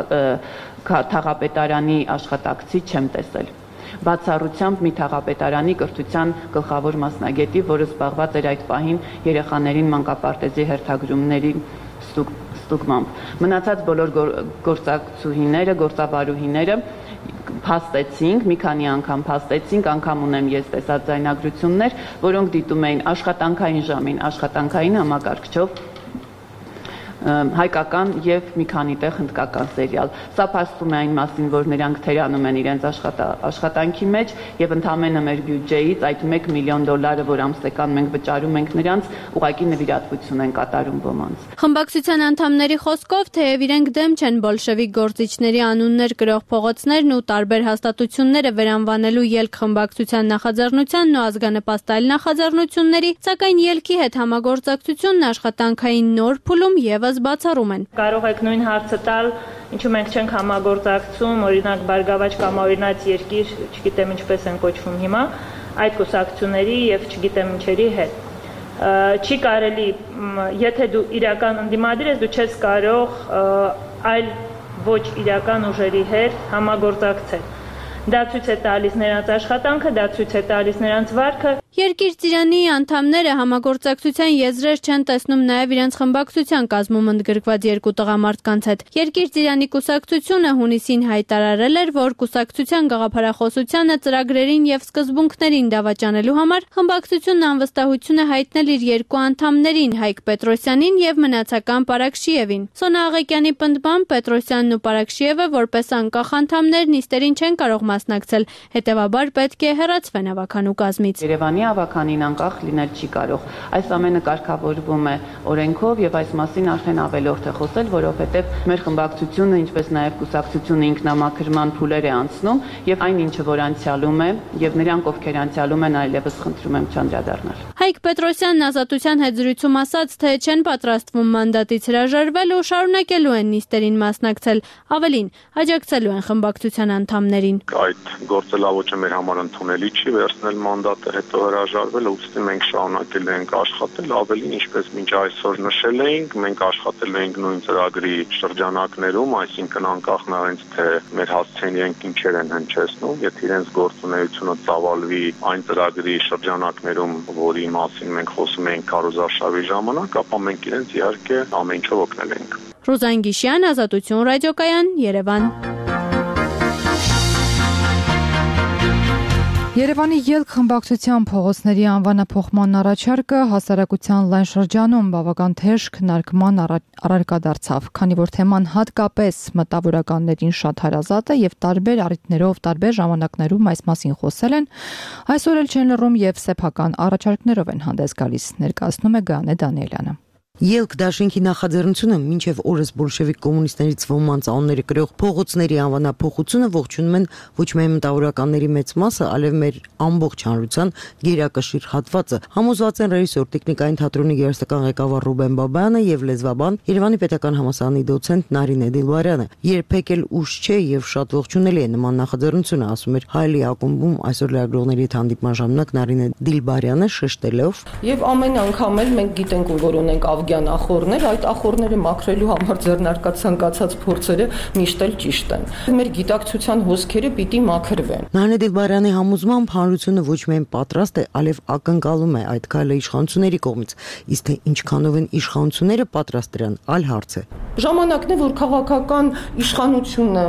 թաղապետարանի աշխատակցի չեմ տեսել։ Բացառությամբ մի թաղապետարանի կրթության գլխավոր մասնագետի, որը զբաղված էր այդ պահին երեխաներին մանկապարտեզի հերթագրումների ստուգմամբ։ Մնացած բոլոր գործակցուհիները, գործավարուհիները փաստեցինք, մի քանի անգամ փաստեցինք, անգամ ունեմ ես տեսած ձայնագրություններ, որոնք դիտում էին աշխատանքային ժամին, աշխատանքային համակարգչով հայկական եւ մի քանի տեղ հնդկական սերիալ։ Սա փաստում է այն մասին, որ նրանք թերանում են իրենց աշխատանքի մեջ եւ ընդամենը մեր բյուջեից այդ մեկ միլիոն դոլարը, որ ամսական մենք վճարում ենք նրանց, ուղղակի նվիրատվություն են կատարում ոմանց։ Խմբակցության անդամների խոսքով, թեև իրենք դեմ չեն բոլշևիկ գործիչների անուններ կրող փողոցներն ու տարբեր հաստատությունները վերանվանելու ելք խմբակցության նախաձեռնությանն ու ազգանպաստ այլ նախաձեռնությունների, սակայն ելքի հետ համագործակցությունն աշխատանքային նոր փուլում եւս բացառում են։ Կարող եք նույն հարցը տալ, ինչու մենք չենք համագործակցում, օրինակ Բարգավաճ կամ օրինաց երկիր, չգիտեմ ինչպես են կոչվում հիմա, այդ կուսակցությունների եւ չգիտեմ ինչերի հետ։ Չի կարելի, եթե դու իրական ընդդիմադիր ես, դու չես կարող այլ ոչ իրական ուժերի հետ համագործակցել։ Դա ցույց է տալիս նրանց աշխատանքը, դա ցույց է տալիս նրանց վարքը։ Երկիր Ծիրանի անդամները համագործակցության եզրեր չեն տեսնում նաև իրենց խմբակցության կազմում ընդգրկված երկու տղամարդկանց հետ։ Երկիր Ծիրանի կուսակցությունը հունիսին հայտարարել էր, որ կուսակցության գաղափարախոսությանը, ծրագրերին եւ սկզբունքներին դավաճանելու համար խմբակցությունն անվստահություն է հայտնել իր երկու անդամներին՝ Հայկ Պետրոսյանին եւ մնացական Պարակշիևին։ Սոնա Աղեկյանի պնդմամբ Պետրոսյանն ու Պարակշիևը որպես անկախ անդամներ նիստերին չեն կարող մասնակցել, հետևաբար պետք է հեռացվեն ավականու կազմից։ Երևանի ավականին անկախ լինել չի կարող։ Այս ամենը կարգավորվում է օրենքով եւ այս մասին արդեն ավելորդ է խոսել, որովհետեւ մեր խմբակցությունը, ինչպես նաեւ կուսակցությունը ինքնամաքրման փուլեր է անցնում եւ այն ինչը որ անցյալում է եւ նրանք ովքեր անցյալում են այլևս խնդրում եմ չանդրադառնալ։ Հայկ Պետրոսյանն Ազատության հետ զրույցում ասաց, թե չեն պատրաստվում մանդատից հրաժարվել ու շարունակելու են նիստերին մասնակցել, ավելին աջակցելու են խմբակցության անդամներին։ Այդ գործելավոճը մեր համար ընդունելի չի, վերցնել մանդատը, հետո հրաժարվել, ուստի մենք շարունակել ենք աշխատել, ավելին ինչպես մինչ այսօր նշել էինք, մենք աշխատել ենք նույն ծրագրի շրջանակներում, այսինքն անկախ նրանից թե մեր հասցեն իրենք ինչեր են հնչեցնում, եթե իրենց գործունեությունը ծավալվի այն ծրագրի շրջանակներում, որի մասին մենք խոսում ենք քարոզարշավի ժամանակ, ապա մենք իրենց իհարկե ամեն ինչով օգնել ենք։ Ռոզան Գիշյան, Ազատություն ռադիոկայան, Երևան։ Երևանի ելք խմբակցության փողոցների անվանափոխման առաջարկը հասարակության լայն շրջանում բավական թեժ քննարկման առարկա դարձավ, քանի որ թեման հատկապես մտավորականներին շատ հարազատ է եւ տարբեր առիթներով, տարբեր ժամանակներում այս մասին խոսել են, այսօր էլ չեն լռում եւ սեփական առաջարկներով են հանդես գալիս, ներկայացնում է Գանե Դանիելյանը։ Ելք դաշինքի նախաձեռնությունը մինչև օրս բոլշևիկ կոմունիստներից ոմանց անունները կրող փողոցների անվանափոխությունը ողջունում են ոչ միայն մտավորականների մեծ մասը, այլև մեր ամբողջ հանրության գերակշիռ հատվածը։ Համոզված են ռեժիսոր, տեխնիկային թատրոնի գերստական ղեկավար Ռուբեն Բաբայանը եւ լեզվաբան Երևանի պետական համալսարանի դոցենտ Նարինե Դիլբարյանը։ Երբեք էլ ուշ չէ եւ շատ ողջունելի է նման նախաձեռնությունը, ասում էր Հայլի ակումբում այսօր լրագրողների հետ հանդիպման ժամանակ Նարինե Դիլբարյանը շեշտելով. Եվ ամեն անգամ էլ մենք գիտենք որ ունենք ավգյան ախորներ, այդ ախորները մաքրելու համար ձեռնարկած ցանկացած փորձերը միշտ էլ ճիշտ են։ Մեր գիտակցության հոսքերը պիտի մաքրվեն։ Նարինե Դիլբարյանի համոզմամբ հանրությունը ոչ միայն պատրաստ է, այլև ակնկալում է այդ քայլը իշխանությունների կողմից, իսկ թե ինչքանով են իշխանությունները պատրաստ դրան, այլ հարց է։ Ժամանակն է, որ քաղաքական իշխանությունը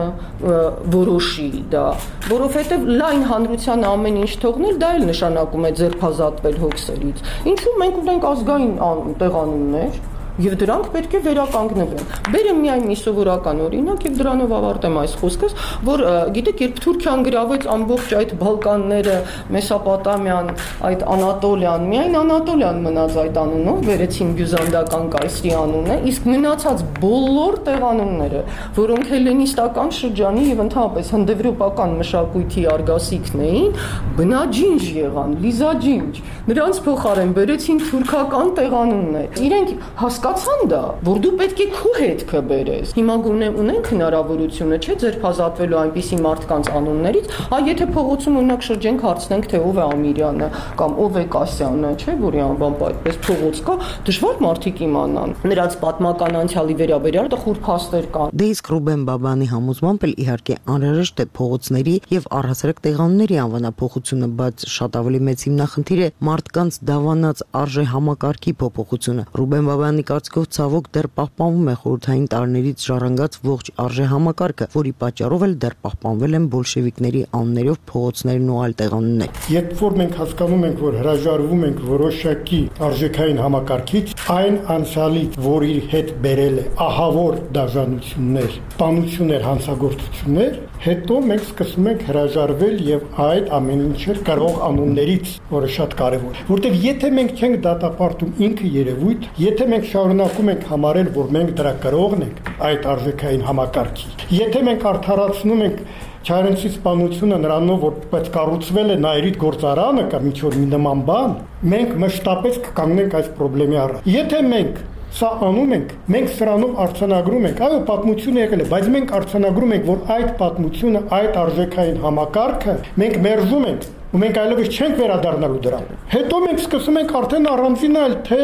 որոշի դա, որովհետև լայն հանրության ամեն ինչ թողնել, դա էլ նշանակում է ձերբազատվել հոգսերից։ Ինչու մենք ունենք ազգային տեղանուններ եւ դրանք պետք է վերականգնվեն։ Բերեմ միայն մի սովորական օրինակ եւ դրանով ավարտեմ այս խոսքս, որ գիտեք, երբ Թուրքիան գրավեց ամբողջ այդ Բալկանները, Մեսոպոտամիան, այդ Անատոլիան, միայն Անատոլիան մնաց այդ անունով, վերեցին բյուզանդական կայսրի անունը, իսկ մնացած բոլոր տեղանունները, որոնք հելենիստական շրջանի եւ ընդհանրապես հնդեվրոպական մշակույթի արգասիքն էին, բնաջինջ եղան, լիզաջինջ։ Նրանց փոխարեն բերեցին թուրքական տեղանուններ։ Իրենք հասկացան դա, որ դու պետք է քո հետքը բերես։ Հիմա ունենք հնարավորությունը, չէ՞, ձերբազատվելու այնպիսի մարդկանց անուններից, այ եթե փողոցում օրինակ շրջենք հարցնենք, թե ով է Ամիրյանը կամ ով է Կասյանը, չէ՞, որի անվամբ այդպես փողոց կա, դժվար մարդիկ իմանան։ Նրանց պատմական անցյալի վերաբերյալ տխուր փաստեր կան։ Դե իսկ Ռուբեն Բաբայանի համոզմամբ էլ իհարկե անհրաժեշտ է փողոցների եւ առհասարակ տեղանունների անվանափոխությունը, բայց շատ ավելի մեծ հիմնախնդիր է մարդկանց դավանած արժե համակարգի փոփոխությունը։ Ռուբեն Բաբայանի կարծիքով ցավոք դեռ պահպանվում է խորհրդային տարիներից ժառանգած ողջ արժե համակարգը, որի պատճառով էլ դեռ պահպանվել են բոլշևիկների անուններով փողոցներն ու այլ տեղանուններ։ Երբ որ մենք հասկանում ենք, որ հրաժարվում ենք որոշակի արժեքային համակարգից, այն անցյալից, որ իր հետ բերել է ահավոր դաժանություններ, տանություններ, հանցագործություններ, հետո մենք սկսում ենք հրաժարվել եւ այդ ամեն ինչը կարող անուններից, որը շատ կարեւոր է, որտեղ եթե մենք չենք դատապարտում ինքը երևույթ, եթե մենք շարունակում ենք համարել, որ մենք դրա կրողն ենք այդ արժեքային համակարգի, եթե մենք արդարացնում ենք Չարենցի սպանությունը նրանով, որ պետք կառուցվել է Նայիրիդ գործարանը կամ ինչ-որ մի նման բան, մենք մշտապես կկանգնենք այս խնդրի առաջ։ Եթե մենք սա անում ենք, մենք սրանով արձանագրում ենք, այո, պատմություն եղել է, բայց մենք արձանագրում ենք, որ այդ պատմությունը, այդ արժեքային համակարգը մենք մերժում ենք, ու մենք այլևս չենք վերադառնալու դրան։ Հետո մենք սկսում ենք արդեն առանձինալ, թե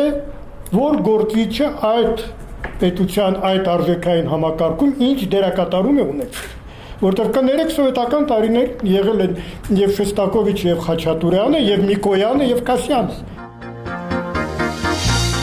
որ գործիչը այդ պետության, այդ արժեքային համակարգում ինչ դերակատարում է ունեցել։ Որտեղ կներեք սովետական տարիներ եղել են եւ Շեստակովիչ եւ Խաչատուրյանը եւ Միկոյանը եւ Կասյանը։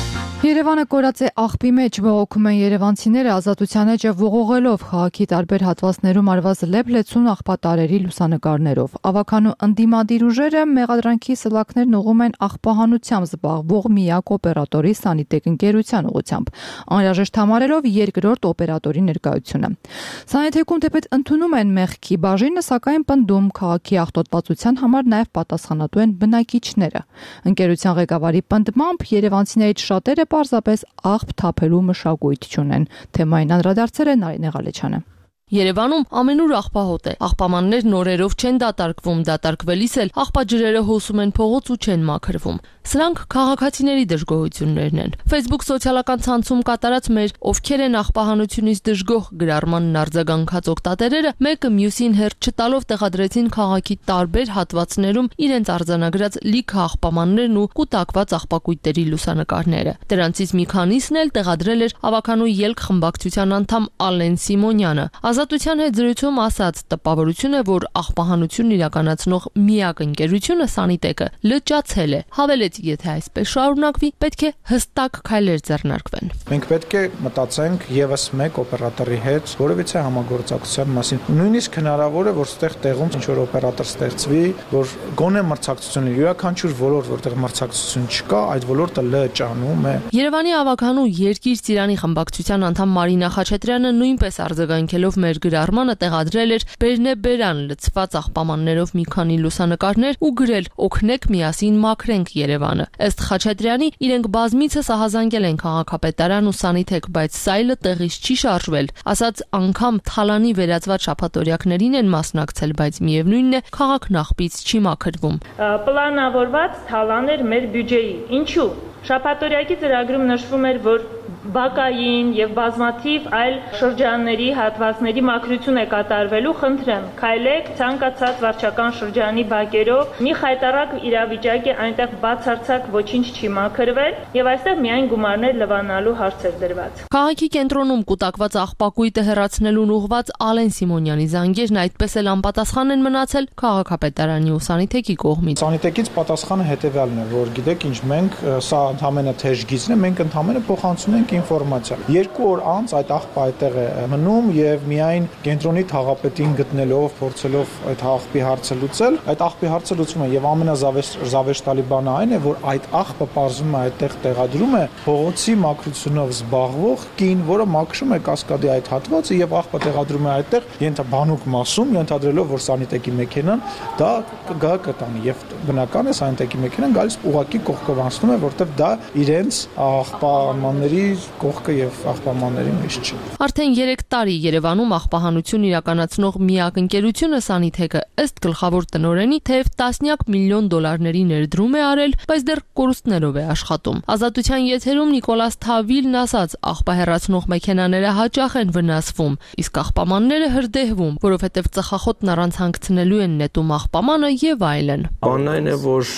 Երևանը կորած է աղբի մեջ, բողոքում են երևանցիները ազատության էջը ողողելով քաղաքի տարբեր հատվածներում արված լեփլեցուն աղբատարերի լուսանկարներով։ Ավականու ընդդիմադիր ուժերը մեղադրանքի սլաքներն ուղղում են աղբահանությամբ զբաղվող միակ օպերատորի Սանիտեկ ընկերության ուղղությամբ, անհրաժեշտ համարելով երկրորդ օպերատորի ներկայությունը։ Սանիտեկում թեպետ ընդունում են մեղքի բաժինը, սակայն պնդում քաղաքի աղտոտվածության համար նաև պատասխանատու են բնակիչները։ Ընկերության ղեկավարի պնդմամբ երևանցիներից շատերը պարզապես աղբ թափելու մշակույթ չունեն։ Թեմային անդրադարձել է Նարինե Ղալեչյանը։ Երևանում ամենուր աղբահոտ է։ Աղբամաններն օրերով չեն դատարկվում, դատարկվելիս էլ աղբաջրերը հոսում են փողոց ու չեն մաքրվում։ Սրանք քաղաքացիների դժգոհություններն են։ Facebook սոցիալական ցանցում կատարած մեր ովքեր են աղբահանությունից դժգոհ գրառմանն արձագանքած օգտատերերը մեկը մյուսին հերթ չտալով տեղադրեցին քաղաքի տարբեր հատվածներում իրենց արձանագրած լիքը աղբամաններն ու կուտակված աղբակույտերի լուսանկարները։ Դրանցից մի քանիսն էլ տեղադրել էր Ավականու ելք խմբակցության անդամ Ալեն Սիմոնյանը։ Ազատության հետ զրույցում ասաց, տպավորություն է, որ աղբահանությունն իրականացնող միակ ընկերությունը Սանիտեկը լճացել է։ Հավելեց, եթե այսպես շարունակվի, պետք է հստակ քայլեր ձեռնարկվեն։ Մենք պետք է մտածենք եւս մեկ օպերատորի հետ, որովհետեւ համագործակցության մասին։ Նույնիսկ հնարավոր է, որ ստեղ տեղում ինչ-որ օպերատոր ստեղծվի, որ գոնե մրցակցություն լինի, յուրաքանչյուր ոլորտ, որտեղ մրցակցություն չկա, այդ ոլորտը լճանում է։ Երևանի Ավականու Երկիր Ծիրանի խմբակցության անդամ Մարինա Խաչատրյանը նույնպես արձագանքելով մեր գրառմանը տեղադրել էր բերնեբերան լցված աղբամաններով մի քանի լուսանկարներ ու գրել օգնեք միասին մաքրենք Երևանը։ Ըստ Խաչատրյանի իրենք բազմիցս ահազանգել են քաղաքապետարան ու Սանիտեկ, բայց սայլը տեղից չի շարժվել։ Ասաց անգամ թալանի վերածված շաբաթօրյակներին են մասնակցել, բայց միևնույնն է քաղաքն աղբից չի մաքրվում։ Պլանավորված թալան էր մեր բյուջեի։ Ինչու՞։ Շաբաթօրյակի ծրագրում նշվում էր, որ բակային եւ բազմաթիվ այլ շրջանների հատվածների մաքրություն է կատարվելու, խնդրեմ, քայլեք ցանկացած վարչական շրջանի բակերով, մի խայտարակ իրավիճակ է, այնտեղ բացարձակ ոչինչ չի մաքրվել եւ այստեղ միայն գումարներ լվանալու հարց էր դրված։ Քաղաքի կենտրոնում կուտակված աղբակույտը հեռացնելուն ուղղված Ալեն Սիմոնյանի զանգերն այդպես էլ անպատասխան են մնացել քաղաքապետարանի ու Սանիտեկի կողմից։ Սանիտեկից պատասխանը հետեւյալն է, որ գիտեք ինչ, մենք սա ընդհանրապես թեժ գիծն է, մենք ընդհանրապես փոխանցում ենք ինֆորմացիա։ Երկու օր անց այդ աղբը այդտեղ է մնում եւ միայն կենտրոնի թաղապետին գտնելով, փորձելով այդ աղբի հարցը լուծել, այդ աղբի հարցը լուծում է եւ ամենազավեշտալի բանը այն է, որ այդ աղբը պարզվում է այդտեղ տեղադրում է փողոցի մաքրությունով զբաղվող կին, որը մաքրում է կասկադի այդ հատվածը եւ աղբը տեղադրում է այդտեղ ենթաբանուկ մասում, ենթադրելով, որ Սանիտեկի մեքենան դա կգա կտանի եւ բնական է Սանիտեկի մեքենան գալիս ուղակի կողքով անցնում է, որտեղ դա իրենց աղբամանների կողքը եւ աղբամանների մեջ չի։ Արդեն երեք տարի Երևանում աղբահանություն իրականացնող միակ ընկերությունը Սանիտեկը ըստ գլխավոր տնօրենի թեև տասնյակ միլիոն դոլարների ներդրում է արել, բայց դեռ կորուստներով է աշխատում։ Ազատության եթերում Նիկոլաս Թավիլն ասաց, աղբահեռացնող մեքենաները հաճախ են վնասվում, իսկ աղբամանները հրդեհվում, որովհետեւ ծխախոտն առանց հանգցնելու են նետում աղբամանը եւ այլն։ Բանն այն է, որ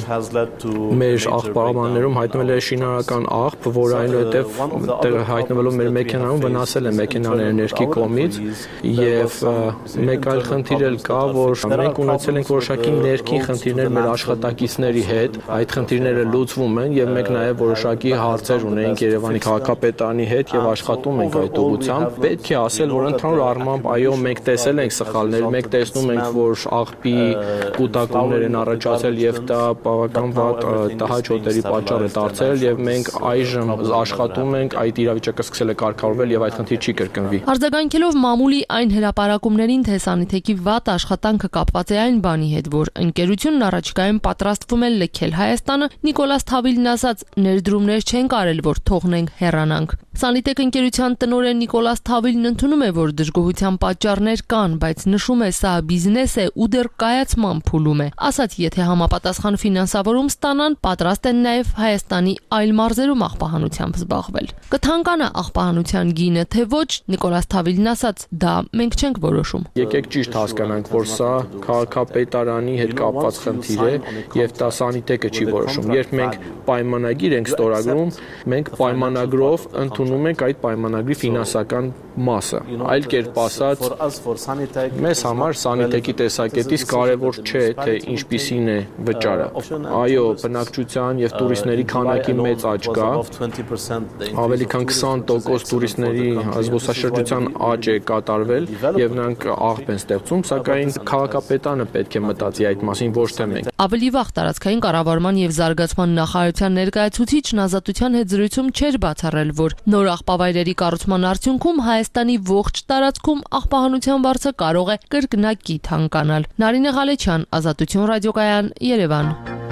մեր աղբամաններում հայտնվել է շինարարական աղբ, որ այնուհետև տեղը հայտնվելով մեր մեքենայում վնասել է մեքենաները ներքի կողմից եւ մեկ այլ խնդիր էլ կա, որ մենք ունեցել ենք որոշակի ներքին խնդիրներ մեր աշխատակիցների հետ, այդ խնդիրները լուծվում են եւ մենք նաեւ որոշակի հարցեր ունենք Երևանի քաղաքապետարանի հետ եւ աշխատում ենք այդ ուղղությամբ։ Պետք է ասել, որ ընդհանուր առմամբ այո, մենք տեսել ենք սխալներ, մենք տեսնում ենք, որ աղբի կուտակումներ են առաջացել եւ դա բավական վատ տհաճ պատճառ է դարձել եւ մենք այժմ աշխատում ենք, այդ իրավիճակը սկսել է կարգավորվել եւ այդ խնդիր չի կրկնվի։ Արձագանքելով մամուլի այն հրապարակումներին, թե Սանիտեկի վատ աշխատանքը կապված է այն բանի հետ, որ ընկերությունն առաջիկայում պատրաստվում է լքել Հայաստանը, Նիկոլաս Թավիլն ասաց, ներդրումներ չեն կարել, որ թողնենք հեռանանք։ Սանիտեկ ընկերության տնօրեն Նիկոլաս Թավիլն ընդունում է, որ դժգոհության պատճառներ կան, բայց նշում է, սա բիզնես է ու դեռ կայացման փուլում է։ Ասաց, եթե համապատասխան ֆինանսավորում ստանան, պատրաստ են նաև Հայաստանի այլ մարզերում աղբահանությամբ զբաղվել։ զբաղվել։ Կթանկանա աղբահանության գինը, թե ոչ, Նիկոլաս Թավիլին ասաց, դա մենք չենք որոշում։ Եկեք ճիշտ հասկանանք, որ սա քաղաքապետարանի հետ կապված խնդիր է եւ դա սանիտեկը չի որոշում։ Երբ մենք պայմանագիր ենք ստորագրում, մենք պայմանագրով ընդունում ենք այդ պայմանագրի ֆինանսական մասը։ Այլ կերպ ասած, մեզ համար սանիտեկի տեսակետից կարևոր չէ, թե ինչպիսին է վճարը։ Այո, բնակչության եւ տուրիստների քանակի մեծ աճ կա։ Ավելի քան քսան տոկոս տուրիստների զբոսաշրջության աճ է կատարվել եւ նրանք աղբ են ստեղծում, սակայն քաղաքապետարանը պետք է մտածի այդ մասին, ոչ թե մենք։ Ավելի վաղ տարածքային կառավարման եւ զարգացման նախարարության ներկայացուցիչն Ազատության հետ զրույցում չէր բացառել, որ նոր աղբավայրերի կառուցման արդյունքում Հայաստանի ողջ տարածքում աղբահանության վարձը կարող է կրկնակի թանկանալ։ Նարինե Ղալեչյան, Ազատություն ռադիոկայան, Երևան։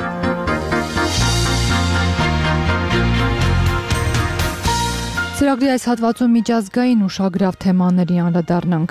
Ծրագրի այս հատվածում միջազգային ուշագրավ թեմաների անդրադառնանք։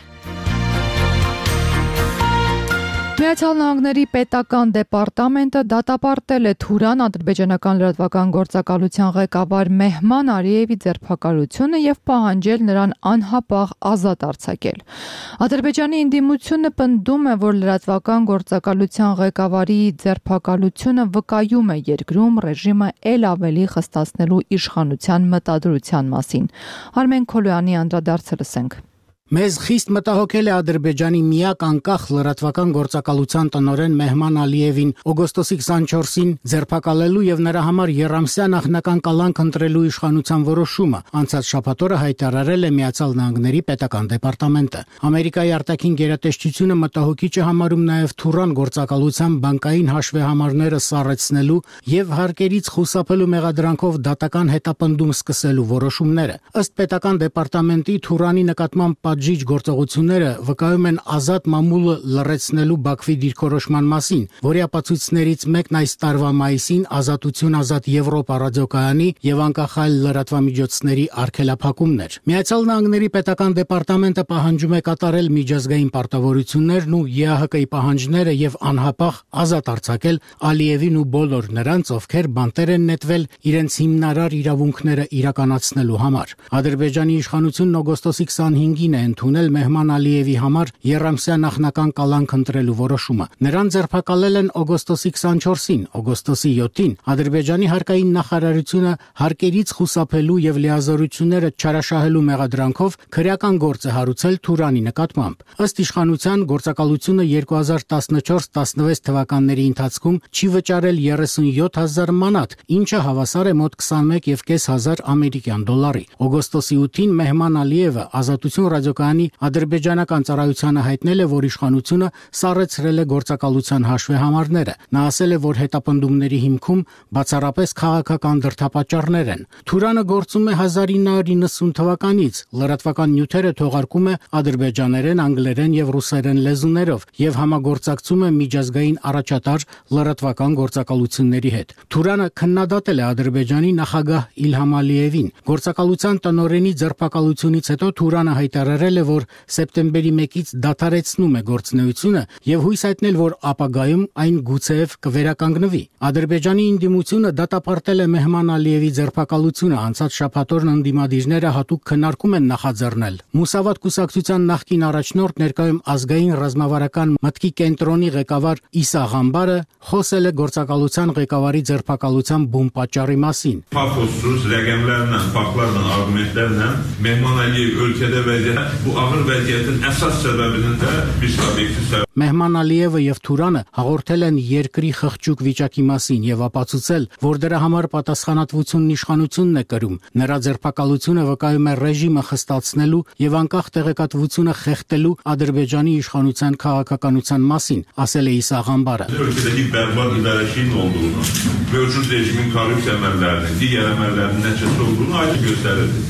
Միացյալ Նահանգների պետական դեպարտամենտը դատապարտել է Թուրան ադրբեջանական լրատվական գործակալության ղեկավար Մեհման Ալիևի ձերբակալությունը եւ պահանջել նրան անհապաղ ազատ արձակել։ Ադրբեջանի ընդդիմությունը պնդում է, որ լրատվական գործակալության ղեկավարի ձերբակալությունը վկայում է երկրում ռեժիմը ել ավելի խստացնելու իշխանության մտադրության մասին։ Արմեն Քոլոյանի անդրադարձը լսենք։ Մեզ խիստ մտահոգել է Ադրբեջանի միակ անկախ լրատվական գործակալության տնօրեն Մեհման Ալիևին օգոստոսի քսանչորսին ձերբակալելու եւ նրա համար երամսյա նախնական կալանք ընտրելու իշխանության որոշումը անցած շաբաթ օրը հայտարարել է Միացյալ Նահանգների պետական դեպարտամենտը։ Ամերիկայի արտաքին գերատեսչությունը մտահոգիչ է համարում նաեւ Թուրան գործակալության բանկային հաշվեհամարները սառեցնելու եւ հարկերից խուսափելու մեղադրանքով դատական հետապնդում սկսելու որոշումները։ Ըստ պետական դեպարտամենտի Թուրանի նկատմամբ Ժիջ գործողությունները վկայում են ազատ մամուլը լռեցնելու Բաքվի դիրքորոշման մասին, որի ապացույցներից մեկն այս տարվա մայիսին Ազատություն ազատ Եվրոպա ռադիոկայանի եւ անկախ այլ լրատվամիջոցների արգելափակումն էր։ Միացյալ Նահանգների պետական դեպարտամենտը պահանջում է կատարել միջազգային պարտավորություններն ու ԵԱՀԿ-ի պահանջները եւ անհապաղ ազատ արձակել Ալիևին ու բոլոր նրանց, ովքեր բանտեր են նետվել իրենց հիմնարար իրավունքները իրականացնելու համար։ Ադրբեջանի իշխանությունն օգոստոսի քսանհինգին է ընդունել Մեհման Ալիևի համար երամսյա նախնական կալանք ընտրելու որոշումը։ Նրան ձերբակալել են օգոստոսի քսանչորսին, օգոստոսի յոթին Ադրբեջանի հարկային նախարարությունը հարկերից խուսափելու եւ լիազորությունները չարաշահելու մեղադրանքով քրեական գործ է հարուցել Թուրանի նկատմամբ։ Ըստ իշխանության գործակալությունը երկու հազար տասնչորս տասնվեց թվականների ընթացքում չի վճարել երեսունյոթ հազար մանատ, ինչը հավասար է մոտ քսանմեկ եւ կես հազար ամերիկյան դոլարի։ Օգոստոսի ութին Մեհման Ալիևը Ազատություն ռադիոկայանի ադրբեջանական ծառայությանը հայտնել է, որ իշխանությունը սառեցրել է գործակալության հաշվեհամարները։ Նա ասել է, որ հետապնդումների հիմքում բացառապես քաղաքական դրդապատճառներ են։ Թուրանը գործում է հազար ինը հարյուր իննսուն թվականից, լրատվական նյութերը թողարկում է ադրբեջաներեն, անգլերեն եւ ռուսերեն լեզուներով եւ համագործակցում է միջազգային առաջատար լրատվական գործակալությունների հետ։ Թուրանը քննադատել է Ադրբեջանի նախագահ Իլհամ Ալիևին։ Գործակալության տնօրենի ձերբակալությունից հետո Թուրանը հայտարարել է, որ սեպտեմբերի մեկից դադարեցնում է գործունեությունը եւ հույս հայտնել, որ ապագայում այն գուցեև կվերականգնվի։ Ադրբեջանի ընդդիմությունը դատապարտել է Մեհման Ալիևի ձերբակալությունը, անցած շաբաթօրն ընդդիմադիրները հատուկ քննարկում են նախաձեռնել։ Մուսավատ կուսակցության նախկին առաջնորդ ներկայում ազգային ռազմավարական մտքի կենտրոնի ղեկավար Իսա Ղամբարը խոսել է գործակալության ղեկավարի ձերբակալության բուն պատճառի մասին։ Փախոստուս ռեգենլերlə, ֆակտlarla, արգումենտlərlə Մեհման Ալիև ölkədə vəziyyət bu ağır vəziyyətin əsas səbəbinin də bir obyektiv səbəb Մեհման Ալիևը եւ Թուրանը հաղորդել են երկրի խղճուկ վիճակի մասին եւ ապացուցել, որ դրա համար պատասխանատվությունն իշխանությունն է կրում։ Նրա ձերբակալությունը վկայում է ռեժիմը խստացնելու եւ անկախ տեղեկատվությունը խեղդելու Ադրբեջանի իշխանության քաղաքականության մասին, ասել է Իսա Ղամբարը։ Ölkədəki bərbad idarəçiliyin olduğunu, mövcud rejimin korrupsiya əməllərinin, digər əməllərinin nəticəsi olduğunu aydın göstərirdi.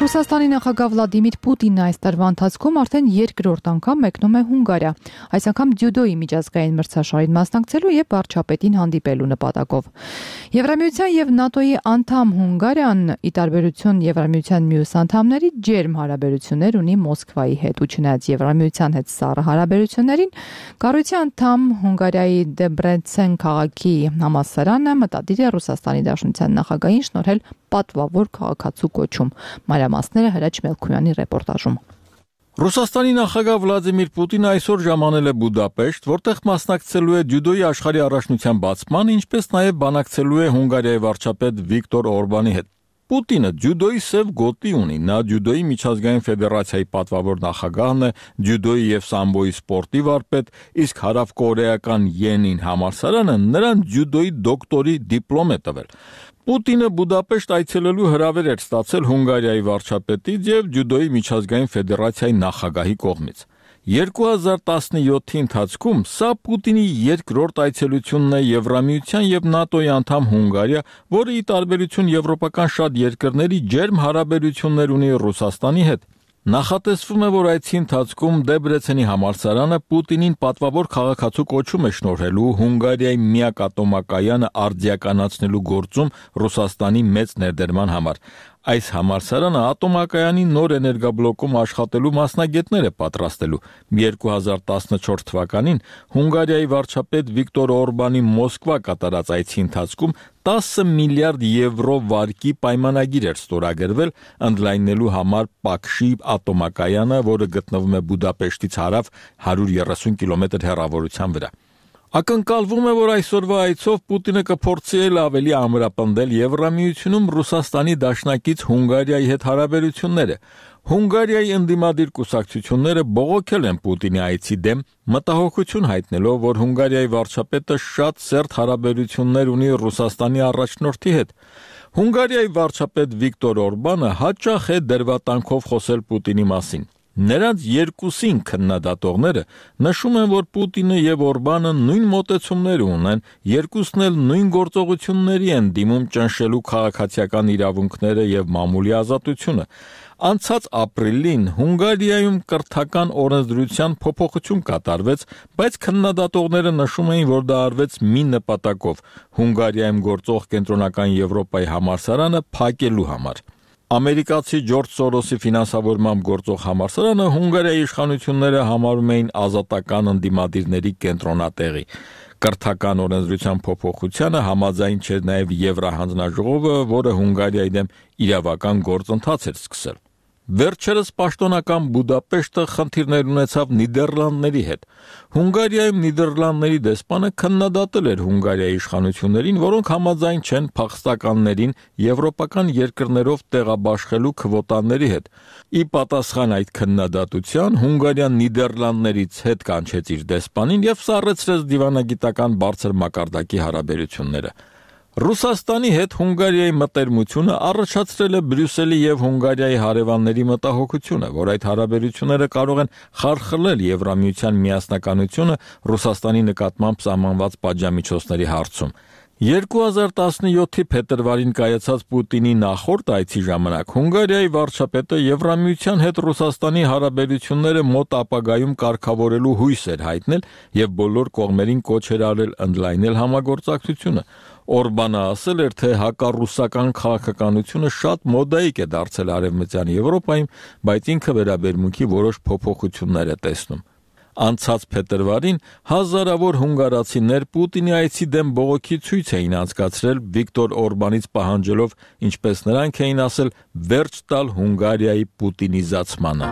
Ռուսաստանի նախագահ Վլադիմիր Պուտինն այս տարվա ընթացքում արդեն երկրորդ անգամ մեկնում է Հունգարիա, այս անգամ ձյուդոյի միջազգային մրցաշարին մասնակցելու եւ վարչապետին հանդիպելու նպատակով։ Եվրամիության եւ ՆԱՏՕ-ի անդամ Հունգարիան, ի տարբերություն Եվրամիության մյուս անդամների, ջերմ հարաբերություններ ունի Մոսկվայի հետ, ու չնայած Եվրամիության հետ սառը հարաբերություններին, կառույցի անդամ Հունգարիայի Դեբրեցեն քաղաքի համալսարանը մտադիր է Ռուսաստանի Դաշնության նախագահին շնորհել պատվավոր քաղաքացու կոչում։ Մանրամասները Հրաչ Մելքոյանի ռեպորտաժում։ Ռուսաստանի նախագահ Վլադիմիր Պուտինը այսօր ժամանել է Բուդապեշտ, որտեղ մասնակցելու է ձյուդոյի աշխարհի առաջնության բացման, ինչպես նաև բանակցելու է Հունգարիայի վարչապետ Վիկտոր Օրբանի հետ։ Պուտինը ձյուդոյի սև գոտի ունի, նա ձյուդոյի միջազգային ֆեդերացիայի պատվավոր նախագահն է, ձյուդոյի եւ սամբոյի սպորտի վարպետ, իսկ հարավկորեական Յենին համալսարանը նրան ձյուդոյի դոկտորի դիպլոմ է տվել։ Պուտինը Բուդապեշտ այցելելու հրավեր էր ստացել Հունգարիայի վարչապետից եւ ձյուդոյի միջազգային ֆեդերացիայի նախագահի կողմից։ երկու հազար տասնյոթի ընթացքում սա Պուտինի երկրորդ այցելությունն է Եվրամիության եւ ՆԱՏՕ-ի անդամ Հունգարիա, որը ի տարբերություն եվրոպական շատ երկրների ջերմ հարաբերություններ ունի Ռուսաստանի հետ։ Նախատեսվում է, որ այցի ընթացքում Դեբրեցենի համալսարանը Պուտինին պատվավոր քաղաքացու կոչում է շնորհելու Հունգարիայի միակ ատոմակայանը արդիականացնելու գործում Ռուսաստանի մեծ ներդերման համար։ Այս համալսարանը ատոմակայանի նոր էներգաբլոկում աշխատելու մասնագետներ է պատրաստելու։ երկու հազար տասնչորս թվականին Հունգարիայի վարչապետ Վիկտոր Օրբանի Մոսկվա կատարած այցի ընթացքում տասը միլիարդ եվրո վարկի պայմանագիր էր ստորագրվել ընդլայնելու համար Պակշի ատոմակայանը, որը գտնվում է Բուդապեշտից հարավ հարյուր երեսուն կիլոմետր հեռավորության վրա։ Ակնկալվում է, որ այսօրվա այցով Պուտինը կփորձի էլ ավելի ամրապնդել Եվրամիությունում Ռուսաստանի դաշնակից Հունգարիայի հետ հարաբերությունները։ Հունգարիայի ընդդիմադիր կուսակցությունները բողոքել են Պուտինի այցի դեմ, մտահոգություն հայտնելով, որ Հունգարիայի վարչապետը շատ սերտ հարաբերություններ ունի Ռուսաստանի առաջնորդի հետ։ Հունգարիայի վարչապետ Վիկտոր Օրբանը հաճախ է դրվատանքով խոսել Պուտինի մասին։ Նրանց երկուսին քննադատողները նշում են, որ Պուտինը եւ Օրբանը նույն մոտեցումներ ունեն, երկուսն էլ նույն գործողությունների են դիմում ճնշելու քաղաքացիական իրավունքները եւ մամուլի ազատությունը։ Անցած ապրիլին Հունգարիայում կրթական օրենսդրության փոփոխություն կատարվեց, բայց քննադատողները նշում էին, որ դա արվեց մի նպատակով՝ Հունգարիայում գործող կենտրոնական Եվրոպայի համալսարանը փակելու համար։ Ամերիկացի Ջորջ Սորոսի ֆինանսավորմամբ գործող համալսարանը Հունգարիայի իշխանությունները համարում էին ազատական ընդդիմադիրների կենտրոնատեղի։ Կրթական օրենսդրության փոփոխությանը համաձայն չէր նաև Եվրահանձնաժողովը, որը Հունգարիայի դեմ իրավական գործընթաց էր սկսել։ Վերջերս պաշտոնական Բուդապեշտը խնդիրներ ունեցավ Նիդերլանդների հետ։ Հունգարիայում Նիդերլանդների դեսպանը քննադատել էր Հունգարիայի իշխանություններին, որոնք համաձայն չեն փախստականներին եվրոպական երկրներով տեղաբաշխելու քվոտաների հետ։ Ի պատասխան այդ քննադատության Հունգարիան Նիդերլանդներից հետ կանչեց իր դեսպանին եւ սառեցրեց դիվանագիտական բարձր մակարդակի հարաբերությունները։ Ռուսաստանի հետ Հունգարիայի մտերմությունը առաջացրել է Բրյուսելի եւ Հունգարիայի հարևանների մտահոգությունը, որ այդ հարաբերությունները կարող են խարխլել Եվրամիության միասնականությունը Ռուսաստանի նկատմամբ սահմանված պատժամիջոցների հարցում։ երկու հազար տասնյոթի փետրվարին կայացած Պուտինի նախորդ այցի ժամանակ Հունգարիայի վարչապետը Եվրամիության հետ Ռուսաստանի հարաբերությունները մոտ ապագայում կարգավորելու հույս էր հայտնել եւ բոլոր կողմերին կոչ էր արել ընդլայնել համագործակցությունը։ Օրբանը ասել էր, թե հակառուսական քաղաքականությունը շատ մոդայիկ է դարձել Արևմտյան Եվրոպայում, բայց ինքը վերաբերմունքի որոշ փոփոխություններ է տեսնում։ Անցած փետրվարին հազարավոր հունգարացիներ Պուտինի այցի դեմ բողոքի ցույց էին անցկացրել Վիկտոր Օրբանից պահանջելով, ինչպես նրանք էին ասել, վերջ տալ Հունգարիայի պուտինիզացմանը։